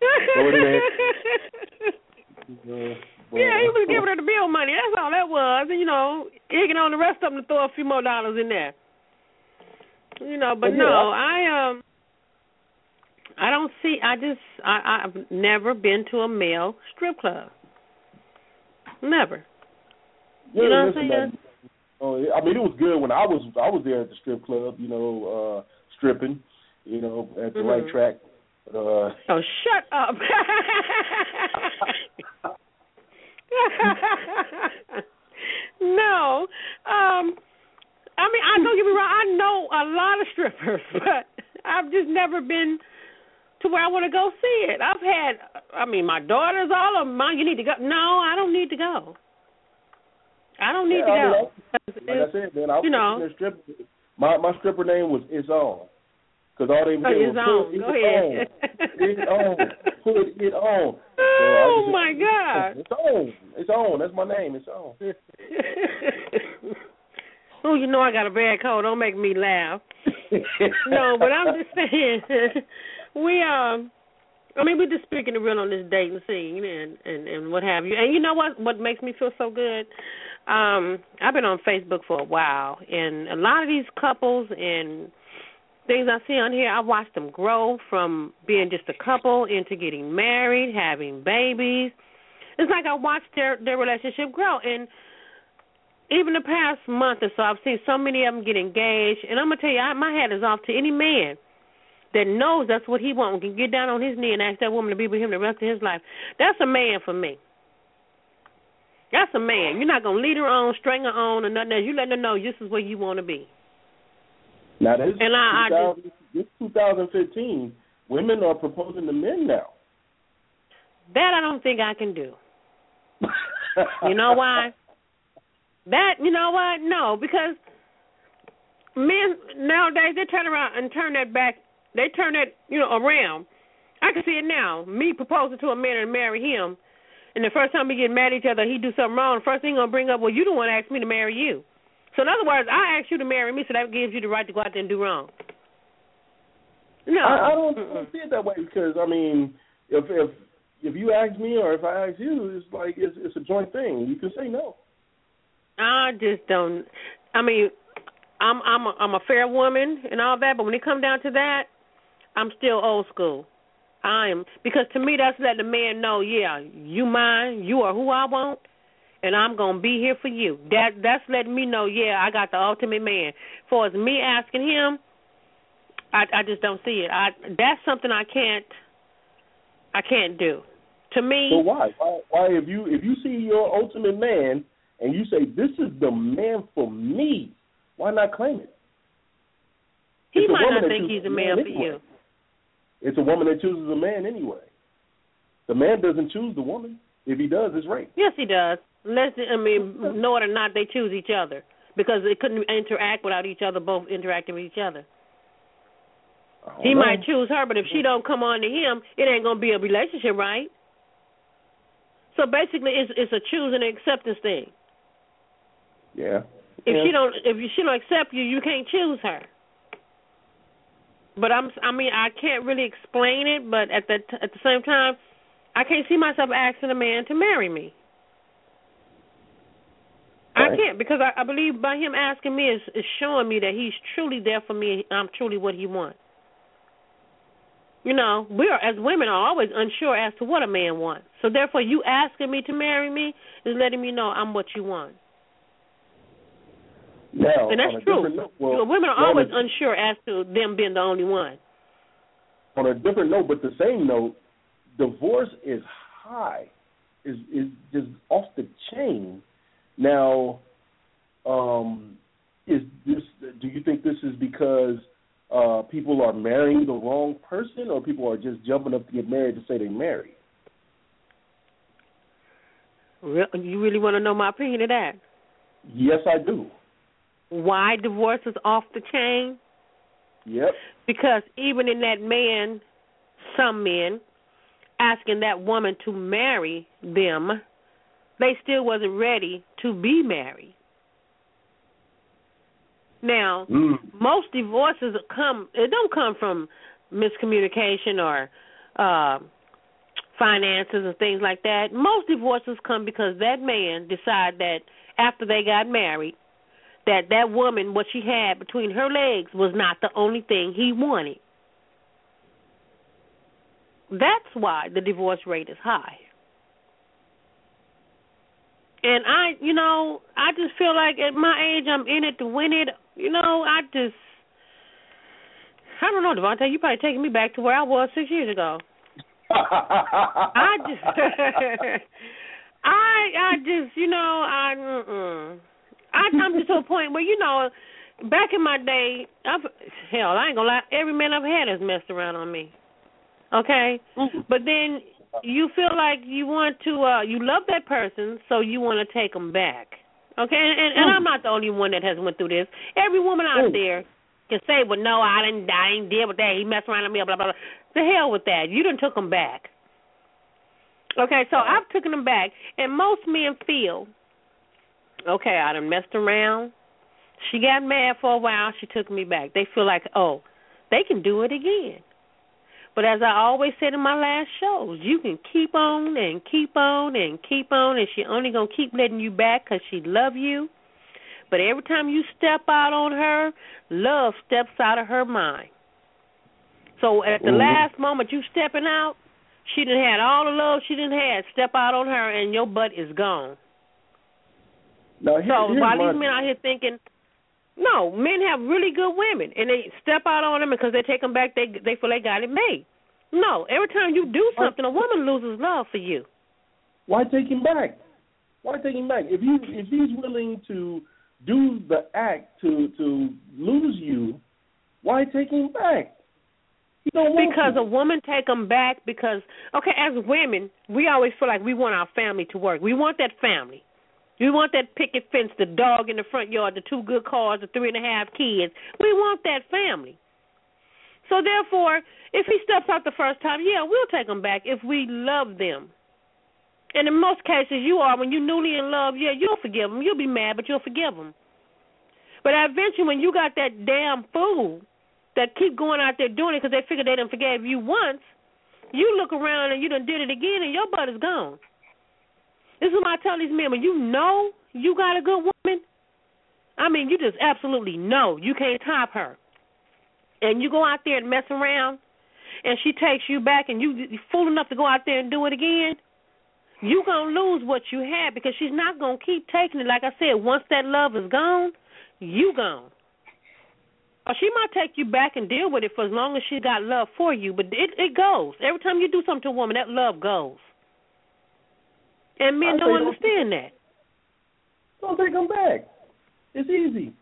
uh, yeah, he was giving her the bill money. That's all that was. And, you know, egging on the rest of them to throw a few more dollars in there. You know, but, but no, yeah, I um, I don't see. I just I I've never been to a male strip club. Never. Yeah, you know what I'm saying? Oh, I mean, it was good when I was I was there at the strip club, you know, uh, stripping, you know, at the mm-hmm. right track. But, uh, oh, shut up! no, um, I mean, I don't get me wrong. I know a lot of strippers, but I've just never been to where I want to go see it. I've had, I mean, my daughters, all of them. Mom, you need to go. No, I don't need to go. I don't need yeah, to I go. Mean, like I said, man, I was you know, stripper. My my stripper name was It's On, because all they did oh, was put it ahead. on, it on, put it on. Oh so my God! It's on, it's on. That's my name. It's on. Oh, you know I got a bad cold. Don't make me laugh. No, but I'm just saying, we um. I mean, we're just speaking the real on this dating scene and, and, and what have you. And you know what? What makes me feel so good? Um, I've been on Facebook for a while, and a lot of these couples and things I see on here, I watched them grow from being just a couple into getting married, having babies. It's like I watched their, their relationship grow. And even the past month or so, I've seen so many of them get engaged. And I'm going to tell you, I, my hat is off to any man that knows that's what he wants, can get down on his knee and ask that woman to be with him the rest of his life. That's a man for me. That's a man. You're not going to lead her on, string her on, or nothing else. You letting her know this is where you want to be. Now, this, and I, I just, this twenty fifteen, women are proposing to men now. That I don't think I can do. You know why? That, you know what? No, because men nowadays, they turn around and turn that back. They turn that, you know, around. I can see it now. Me proposing to a man and marry him, and the first time we get mad at each other, he do something wrong. The first thing he's going to bring up, well, you don't want to ask me to marry you. So in other words, I asked you to marry me, so that gives you the right to go out there and do wrong. No. I, I don't, I don't see it that way because, I mean, if if if you ask me or if I ask you, it's like it's, it's a joint thing. You can say no. I just don't. I mean, I'm I'm a, I'm a fair woman and all that, but when it comes down to that, I'm still old school. I'm because to me that's letting the man know, yeah, you mine, you are who I want, and I'm gonna be here for you. That that's letting me know, yeah, I got the ultimate man. As far as me asking him, I I just don't see it. I that's something I can't I can't do. To me, so why? Why? Why? If you if you see your ultimate man and you say this is the man for me, why not claim it? He might not think he's a man, man for anyway. you. It's a woman that chooses a man anyway. The man doesn't choose the woman. If he does, it's rape. Yes, he does. Unless, I mean, know it or not, they choose each other because they couldn't interact without each other, both interacting with each other. He know. might choose her, but if she don't come on to him, it ain't gonna be a relationship, right? So basically, it's it's a choose and acceptance thing. Yeah. If yeah. she don't, if she don't accept you, you can't choose her. But I'm, I mean, I can't really explain it. But at the at the same time, I can't see myself asking a man to marry me. Right. I can't because I, I believe by him asking me is, is showing me that he's truly there for me. I'm truly what he wants. You know, we are as women are always unsure as to what a man wants. So therefore, you asking me to marry me is letting me know I'm what you want. Now, and that's true. Note, well, women are always a, unsure as to them being the only one. On a different note, but the same note, divorce is high, is is just off the chain. Now, um, is this? Do you think this is because uh, people are marrying the wrong person, or people are just jumping up to get married to say they married? You really want to know my opinion of that? Yes, I do. Why divorce is off the chain? Yep. Because even in that man, some men, asking that woman to marry them, they still wasn't ready to be married. Now, mm. most divorces come, it don't come from miscommunication or uh, finances and things like that. Most divorces come because that man decided that after they got married, that that woman, what she had between her legs, was not the only thing he wanted. That's why the divorce rate is high. And I, you know, I just feel like at my age, I'm in it to win it. You know, I just, I don't know, Devontae, you probably taking me back to where I was six years ago. I just, I, I just, you know, I, mm-mm. I, I'm just to a point where, you know, back in my day, I've, hell, I ain't gonna lie, every man I've had has messed around on me. Okay? Mm-hmm. But then you feel like you want to, uh, you love that person, so you want to take them back. Okay? And, and, and I'm not the only one that has went through this. Every woman out there can say, well, no, I didn't, I didn't deal with that. He messed around on me, blah, blah, blah. The hell with that. You done took them back. Okay, so I've taken them back. And most men feel, okay, I done messed around. She got mad for a while. She took me back. They feel like, oh, they can do it again. But as I always said in my last shows, you can keep on and keep on and keep on, and she only going to keep letting you back because she love you. But every time you step out on her, love steps out of her mind. So at the mm-hmm. last moment you stepping out, she done had all the love she done had. Step out on her, and your butt is gone. Now, here, so while my... these men out here thinking, no, men have really good women, and they step out on them because they take them back, they they feel they got it made. No, every time you do something, a woman loses love for you. Why take him back? Why take him back? If, you, if he's willing to do the act to, to lose you, why take him back? He don't want because to. a woman take them back because, okay, as women, we always feel like we want our family to work. We want that family. We want that picket fence, the dog in the front yard, the two good cars, the three and a half kids. We want that family. So therefore, if he steps out the first time, yeah, we'll take him back if we love them. And in most cases, you are. When you're newly in love, yeah, you'll forgive them. You'll be mad, but you'll forgive them. But eventually, when you got that damn fool that keep going out there doing it because they figure they done forgave you once, you look around and you done did it again and your butt is gone. This is what I tell these men. When you know you got a good woman, I mean, you just absolutely know you can't top her. And you go out there and mess around, and she takes you back and you, you're fool enough to go out there and do it again, you're going to lose what you had because she's not going to keep taking it. Like I said, once that love is gone, you gone. Or she might take you back and deal with it for as long as she got love for you, but it, it goes. Every time you do something to a woman, that love goes. And men don't understand that. Don't take them back. It's easy.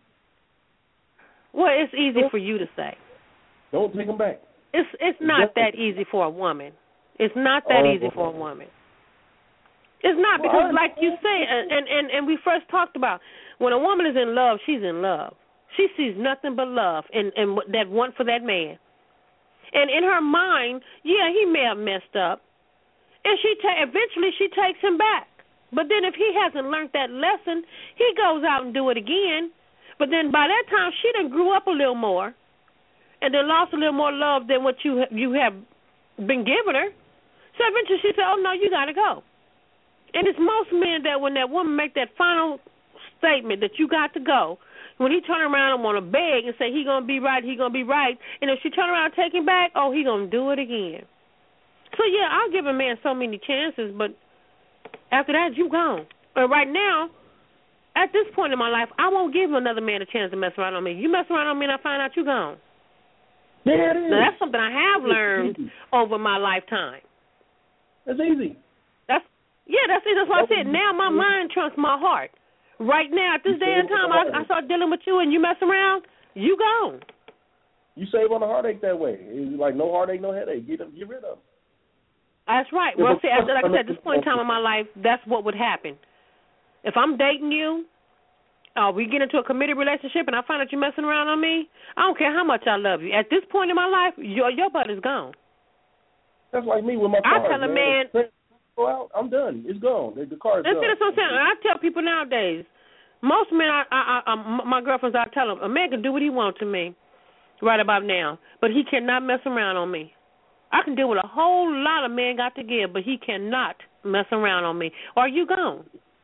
Well, it's easy for you to say. Don't take them back. It's it's not that easy for a woman. It's not that oh, easy for a woman. It's not because, well, like you say, and, and, and we first talked about, when a woman is in love, she's in love. She sees nothing but love and, and that want for that man. And in her mind, yeah, he may have messed up, and she ta- eventually she takes him back. But then if he hasn't learned that lesson, he goes out and do it again. But then by that time, she done grew up a little more and then lost a little more love than what you you have been giving her. So eventually she said, oh, no, you got to go. And it's most men that when that woman make that final statement that you got to go, when he turn around and want to beg and say he going to be right, he going to be right, and if she turn around and take him back, oh, he going to do it again. So, yeah, I'll give a man so many chances, but after that, you gone. But right now, at this point in my life, I won't give another man a chance to mess around on me. You mess around on me and I find out you gone. Yeah, it is. Now, that's something I have learned over my lifetime. That's easy. That's Yeah, that's it. That's what I said. Now my mind trumps my heart. Right now, at this day and time, I, I start dealing with you and you mess around, you gone. You save on the heartache that way. It's like no heartache, no headache. Get them, get rid of them. That's right. Well, see, after, like I said, at this point in time in my life, that's what would happen. If I'm dating you, or we get into a committed relationship and I find out you're messing around on me, I don't care how much I love you. At this point in my life, your your butt is gone. That's like me with my car. I tell a man, man go out, I'm done. It's gone. The, the car is that's gone. That's what I'm saying. I tell people nowadays, most men, I, I, I, my girlfriends, I tell them, a man can do what he wants to me right about now, but he cannot mess around on me. I can deal with a whole lot of men got to give, but he cannot mess around on me. Or you gone.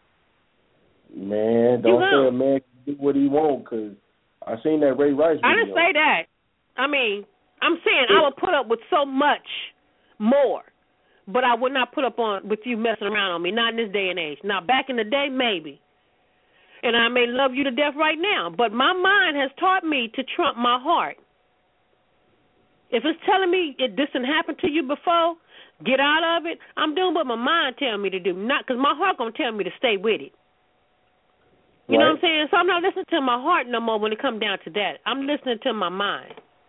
Man, don't say a man can do what he want, because I seen that Ray Rice video. I didn't say that. I mean, I'm saying I would put up with so much more, but I would not put up on with you messing around on me, not in this day and age. Now, back in the day, maybe. And I may love you to death right now, but my mind has taught me to trump my heart. If it's telling me it this didn't happen to you before, get out of it, I'm doing what my mind tells me to do, not because my heart going to tell me to stay with it. You right. know what I'm saying? So I'm not listening to my heart no more when it comes down to that. I'm listening to my mind.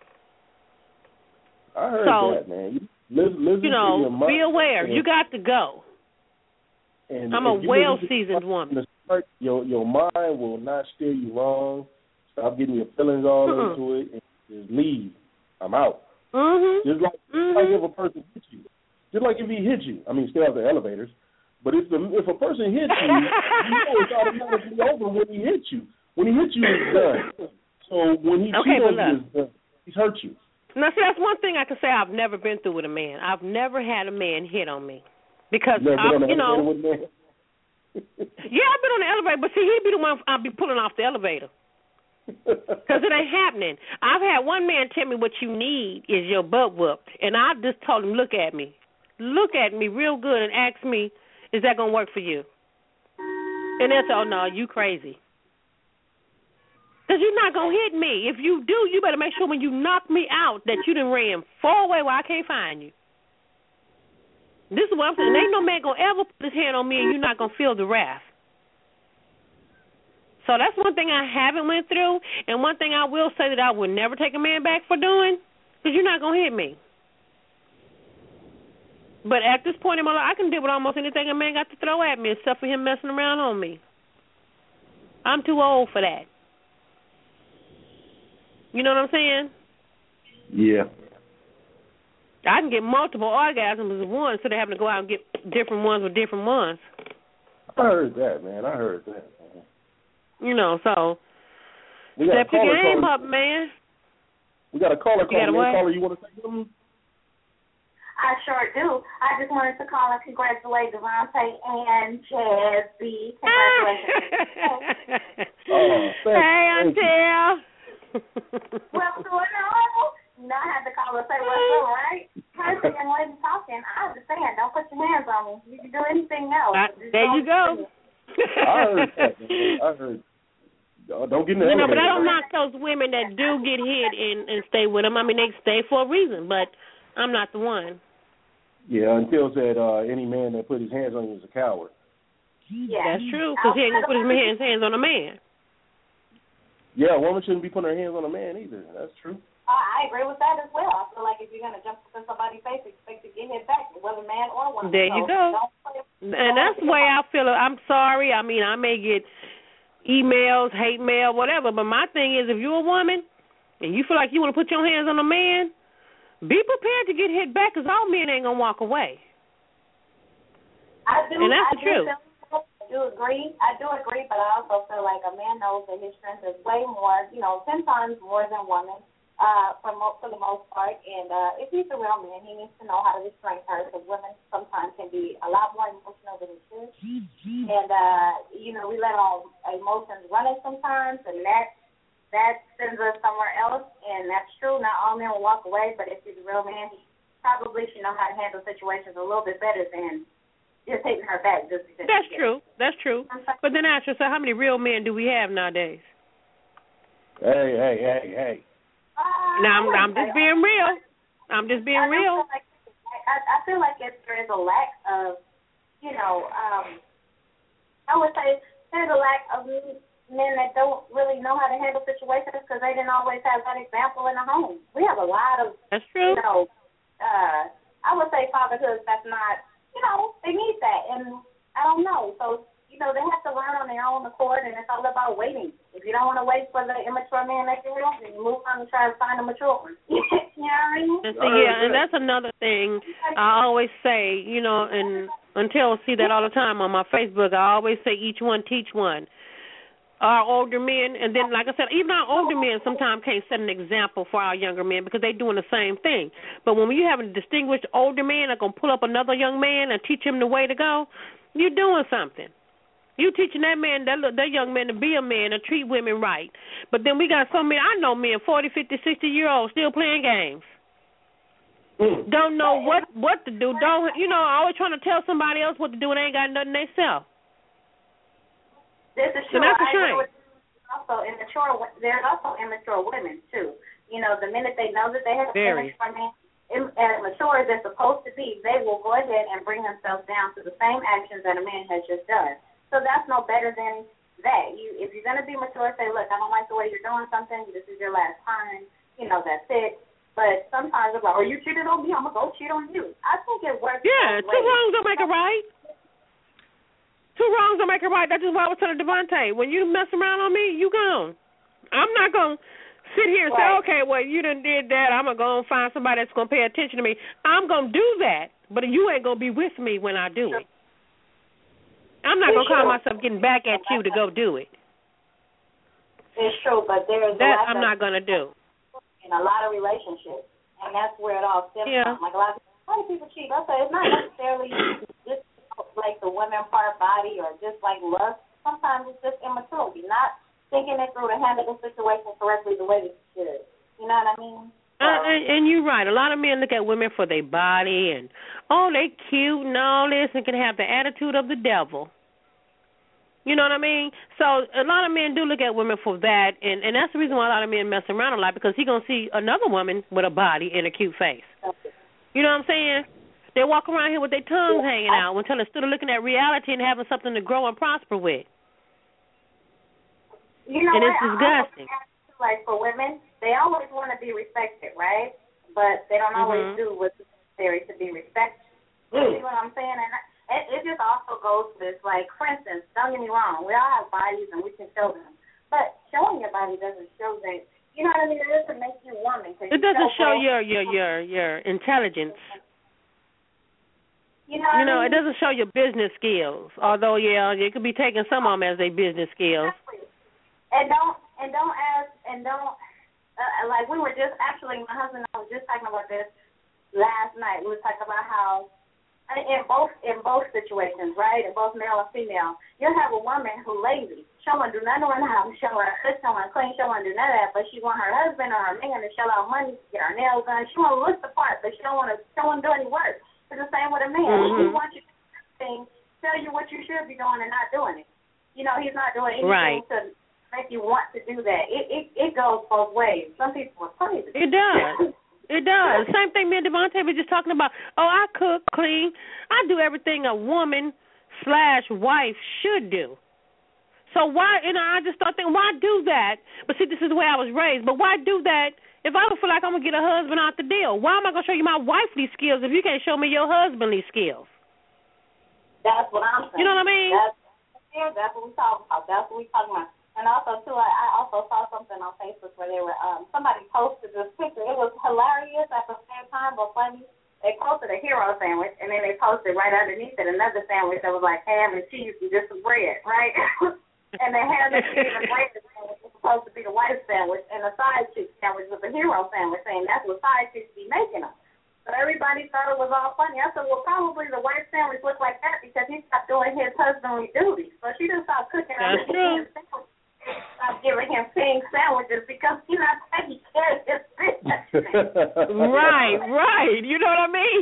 I heard so, that, man. You, listen, listen you know, to your mind. Be aware. And, you got to go. And I'm a well-seasoned woman. Start, your your mind will not steer you wrong. Stop getting your feelings all mm-hmm. into it and just leave. I'm out. Mm-hmm. Just like, mm-hmm. like if a person hits you. Just like if he hits you. I mean, stay out the elevators. But if the, if a person hits you, you know it's automatically over when he hits you. When he hits you, it's done. So when he okay, cheats on you, it's done. He's hurt you. Now, see, that's one thing I can say I've never been through with a man. I've never had a man hit on me. Because, I, you know, with man? yeah, I've been on the elevator, but see, he'd be the one I'd be pulling off the elevator. Because it ain't happening. I've had one man tell me what you need is your butt whooped. And I just told him, look at me. Look at me real good and ask me, is that going to work for you? And they'll say, oh, no, you crazy. Because you're not going to hit me. If you do, you better make sure when you knock me out that you done ran far away where I can't find you. This is what I'm saying. Ain't no man going to ever put his hand on me and you're not going to feel the wrath. So that's one thing I haven't went through, and one thing I will say that I would never take a man back for doing, because you're not going to hit me. But at this point in my life, I can deal with almost anything a man got to throw at me except for him messing around on me. I'm too old for that. You know what I'm saying? Yeah. I can get multiple orgasms at once instead of having to go out and get different ones with different ones. I heard that, man. I heard that, man. You know, so we got step your game caller. up, man. We got a caller. You got a what? Caller, you want to say something? I sure do. I just wanted to call and congratulate Devontae and Jazzy. Congratulations. oh, hey, Until. What's going on? You know, I had to call and say what's up, right? Person and lady talking, I understand. Don't put your hands on me. You can do anything else. I, there you go. I heard that. I heard. Don't get in the You know, but I don't knock those women that do get hit and, and stay with them. I mean, they stay for a reason, but I'm not the one. Yeah, until said uh, any man that put his hands on you is a coward. Yeah, that's true, because he ain't gonna put his hands hands on a man. Yeah, a woman shouldn't be putting her hands on a man either. That's true. Uh, I agree with that as well. I feel like if you're gonna jump in somebody's face, expect to get hit back, whether man or woman. There you so go. Play, and that's the way I feel. I'm sorry. I mean, I may get emails, hate mail, whatever, but my thing is, if you're a woman and you feel like you want to put your hands on a man, be prepared to get hit back, because all men ain't gonna walk away. I do. And that's I the truth. Do, I do agree. I do agree, but I also feel like a man knows that his strength is way more, you know, ten times more than women, uh, for mo- for the most part. And uh, if he's a real man, he needs to know how to restrain her, because women sometimes can be a lot more emotional than we should. And uh, you know, we let our emotions run us sometimes, and that that sends us somewhere else. And that's true. Not all men will walk away, but if he's a real man, he probably should know how to handle situations a little bit better than just taking her back. Just because That's true. That's true. But then ask yourself, how many real men do we have nowadays? Hey, hey, hey, hey. Uh, now, I'm, I'm just being real. I'm just being I real. Feel like, I, I feel like if there is a lack of, you know, um, I would say there's a lack of men that don't really know how to handle situations because they didn't always have that example in the home. We have a lot of, that's true. You know, uh, I would say fatherhood that's not, you know, they need that, and I don't know. So, you know, they have to learn on their own accord, and it's all about waiting. If you don't want to wait for the immature man next to you, then you move on and try to find a mature one. You know what I mean? And so, yeah, and that's another thing I always say, you know, and until I see that all the time on my Facebook, I always say each one teach one. Our older men, and then, like I said, even our older men sometimes can't set an example for our younger men because they're doing the same thing. But when you have a distinguished older man that's going to pull up another young man and teach him the way to go, you're doing something. You teaching that man, that, that young man to be a man, to treat women right. But then we got so many, I know men, forty, fifty, sixty-year-olds still playing games. Mm. Don't know what, what to do. Don't, you know, always trying to tell somebody else what to do and they ain't got nothing themselves. This is true. So that's a shame. Also immature. There's also immature women too. You know, the minute they know that they have Very. a man, as mature as they're supposed to be, they will go ahead and bring themselves down to the same actions that a man has just done. So that's no better than that. You, if you're gonna be mature, say, look, I don't like the way you're doing something. This is your last time. You know, that's it. But sometimes it's like, oh, you cheated on me, I'm gonna go cheat on you. I think it works. Yeah, two wrongs don't make a right. Two wrongs don't make it right. That's just what I was telling Devontae. When you mess around on me, you gone. I'm not going to sit here and right. say, okay, well, you done did that. I'm going to go and find somebody that's going to pay attention to me. I'm going to do that, but you ain't going to be with me when I do it. I'm not going to call myself getting back at you to go do it. It's true, but there is that I'm not going to do. In a lot of relationships, and that's where it all stems yeah. from. Like a lot of, a lot of people cheat. I say it's not necessarily just like the women part body or just like lust. Sometimes it's just immaturity, not thinking it through to handle the situation correctly the way that you should. You know what I mean? So, uh, and, and you're right. A lot of men look at women for their body and, oh, they cute and all this and can have the attitude of the devil. You know what I mean? So a lot of men do look at women for that, and, and that's the reason why a lot of men mess around a lot, because he's going to see another woman with a body and a cute face. You know what I'm saying? They walk around here with their tongues hanging out until instead of looking at reality and having something to grow and prosper with. You know and what? it's disgusting. Like for women, they always want to be respected, right? But they don't always mm-hmm. do what's necessary to be respected. Mm. You know what I'm saying? And it, it just also goes with, like, for instance, don't get me wrong, we all have bodies and we can show them. But showing your body doesn't show that, you know what I mean? It doesn't make you a woman. It doesn't show your, your, your, your intelligence. You know, you know I mean? It doesn't show your business skills. Although, yeah, you could be taking some of them as their business skills. Exactly. And don't and don't ask and don't uh, like we were just actually my husband and I was just talking about this last night. We were talking about how uh, in both in both situations, right? In both male and female, you'll have a woman who lazy. She don't want to do nothing around the house. She don't want to cook, she don't want to clean, she don't want to do none of that. But she want her husband or her man to shell out money to get her nails done. She want to look the part, but she don't want to. She don't want to do any work. It's the same with a man. Mm-hmm. He wants you to do everything, tell you what you should be doing and not doing it. You know, he's not doing anything right. to make you want to do that. It it it goes both ways. Some people are crazy. It does. It does. Same thing me and Devontae were just talking about. Oh, I cook, clean. I do everything a woman slash wife should do. So why, you know, I just start thinking, why do that? But see, this is the way I was raised. But why do that if I don't feel like I'm going to get a husband out the deal? Why am I going to show you my wifely skills if you can't show me your husbandly skills? That's what I'm saying. You know what I mean? That's, yeah, that's what we're talking about. That's what we're talking about. And also, too, I, I also saw something on Facebook where they were, um, somebody posted this picture. It was hilarious at the same time, but funny. They posted a hero sandwich, and then they posted right underneath it another sandwich that was like ham and cheese and just some bread, right? And the ham and cheese and bread sandwich was supposed to be the white sandwich, and the side chick sandwich was the hero sandwich, saying that's what side chicks be making them. So everybody thought it was all funny. I said, well, probably the white sandwich looked like that because he stopped doing his husbandly duties. So she just stopped cooking. That's true. Stop giving him pink sandwiches because he's not taking care of his business. Right, right. You know what I mean?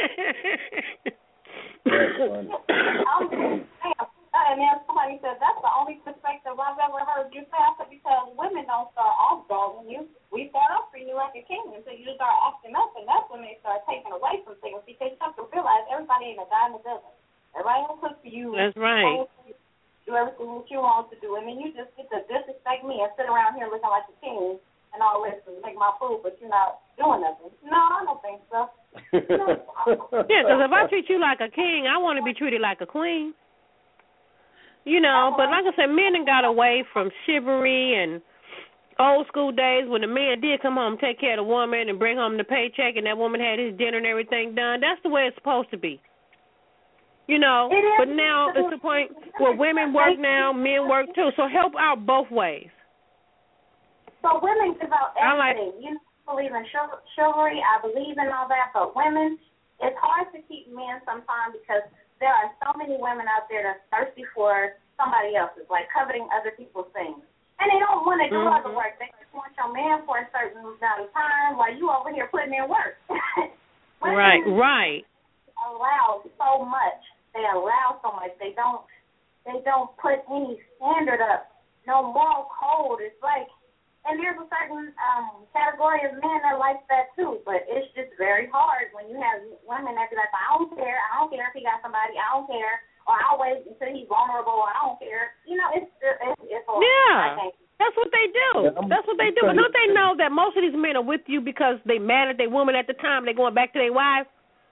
That's funny. And then somebody said, that's the only perspective I've ever heard you say. I said, because women don't start off dogging you. We start off treating you like a king until you start acting up, and that's when they start taking away from things because you have to realize everybody ain't a dime a dozen. Everybody don't cook for you. That's right. Do everything that you want to do, and then you just get to disrespect me and sit around here looking like a king and all this and make my food, but you're not doing nothing. No, I don't think so. Yeah, because if I treat you like a king, I want to be treated like a queen. You know, but like I said, men done got away from chivalry and old school days when the man did come home, take care of the woman, and bring home the paycheck, and that woman had his dinner and everything done. That's the way it's supposed to be. You know, but now it's the point where women work now, men work too. So help out both ways. So women give out everything. Like, you know, I believe in chivalry. I believe in all that. But women, it's hard to keep men sometimes because there are so many women out there that's thirsty for somebody else's, like coveting other people's things. And they don't want to do mm-hmm. other work. They just want your man for a certain amount of time while you over here putting in work. Right, right. Allow so much. They allow so much. They don't. They don't put any standard up. No moral code. It's like, and there's a certain um, category of men that likes that too. But it's just very hard when you have women that be like, I don't care. I don't care if he got somebody. I don't care. Or I'll wait until he's vulnerable. I don't care. You know, it's it's, it's hard. Yeah. That's what they do. Yeah, That's what they do. But don't they know that most of these men are with you because they mad at their woman at the time. They going back to their wife.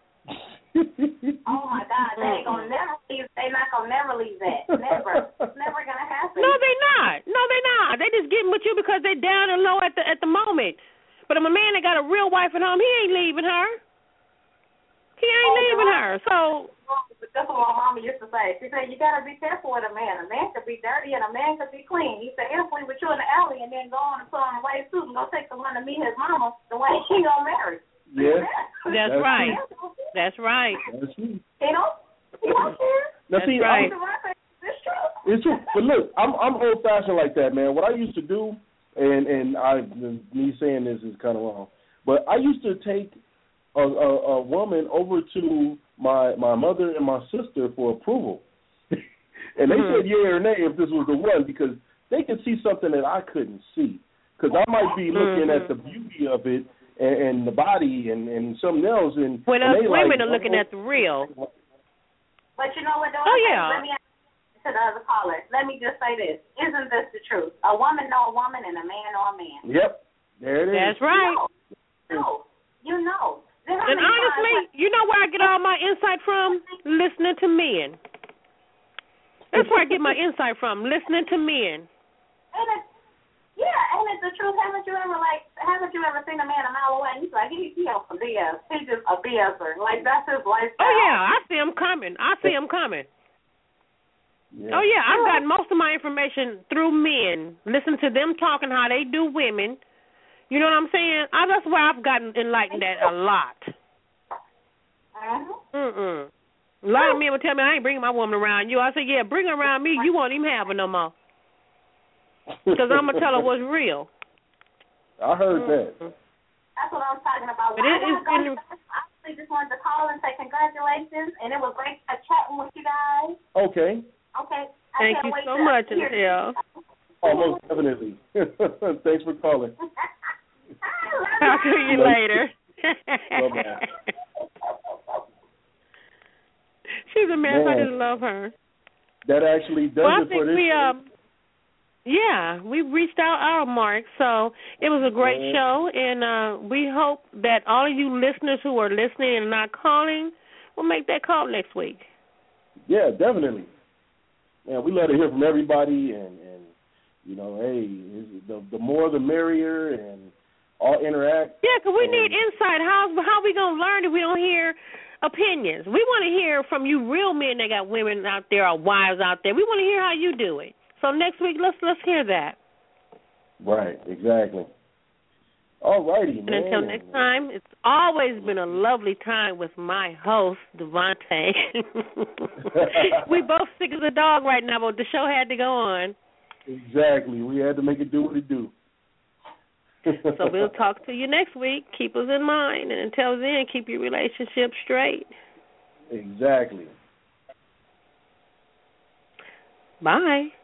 Oh my God, they ain't gonna never leave. They not gonna never leave that. Never. It's never gonna happen. No, they not. No, they not. They just getting with you because they down and low at the at the moment. But if a man that got a real wife at home, he ain't leaving her. He ain't oh, leaving her. So that's what my mama used to say. She said you gotta be careful with a man. A man could be dirty and a man could be clean. He said he'll sleep with you in the alley and then go on and put on a white suit and go take the one to meet his mama the way he gonna marry. Yeah, that's, that's right. True. That's right. That's true. You know, you don't care. Now, that's see, right. It's true. It's true. But look, I'm I'm old fashioned like that, man. What I used to do, and and I me saying this is kind of wrong, but I used to take a, a, a woman over to my my mother and my sister for approval, and they mm-hmm. said yeah or nay if this was the one because they could see something that I couldn't see because I might be looking mm-hmm. at the beauty of it. And, and the body and, and something else. And when and us women like, are looking at the real. But you know what, though? Oh, yeah. Let me ask to the other caller. Let me just say this. Isn't this the truth? A woman know a woman and a man know a man. Yep. There it is. That's right. You know. You know. You know. And honestly, you know where I get all my insight from? Listening to men. That's where I get my insight from, listening to men. And it's, yeah, and it's the truth. Haven't you ever, like, haven't you ever seen a man a mile away and he's like, he, he on some B S. He's just a B S er. Like, that's his lifestyle. Oh, yeah, I see him coming. I see him coming. Yeah. Oh, yeah, I've gotten most of my information through men. Listen to them talking how they do women. You know what I'm saying? I, that's where I've gotten enlightened at a lot. Uh-huh. Mm-mm. A lot of men would tell me, I ain't bringing my woman around you. I said, yeah, bring her around me. You won't even have her no more. Because I'm going to tell her what's real. I heard mm-hmm. that. That's what I'm talking about. But it, it's been, I actually just wanted to call and say congratulations, and it was great chatting with you guys. Okay. Okay. I Thank you so much, Michelle. Oh, most definitely. Thanks for calling. Talk to you later. Bye-bye. She's a mess. Man, I just love her. That actually does well, it for this we, um, yeah, we reached out our mark, so it was a great yeah. show, and uh, we hope that all of you listeners who are listening and not calling will make that call next week. Yeah, definitely. Yeah, we love to hear from everybody, and, and you know, hey, the the more the merrier, and all interact. Yeah, because we and, need insight. How how we gonna learn if we don't hear opinions? We want to hear from you, real men that got women out there or wives out there. We want to hear how you do it. So next week, let's let's hear that. Right, exactly. All righty, man. And until next time, it's always been a lovely time with my host, Devontae. We both sick as a dog right now, but the show had to go on. Exactly. We had to make it do what it do. So we'll talk to you next week. Keep us in mind. And until then, keep your relationship straight. Exactly. Bye.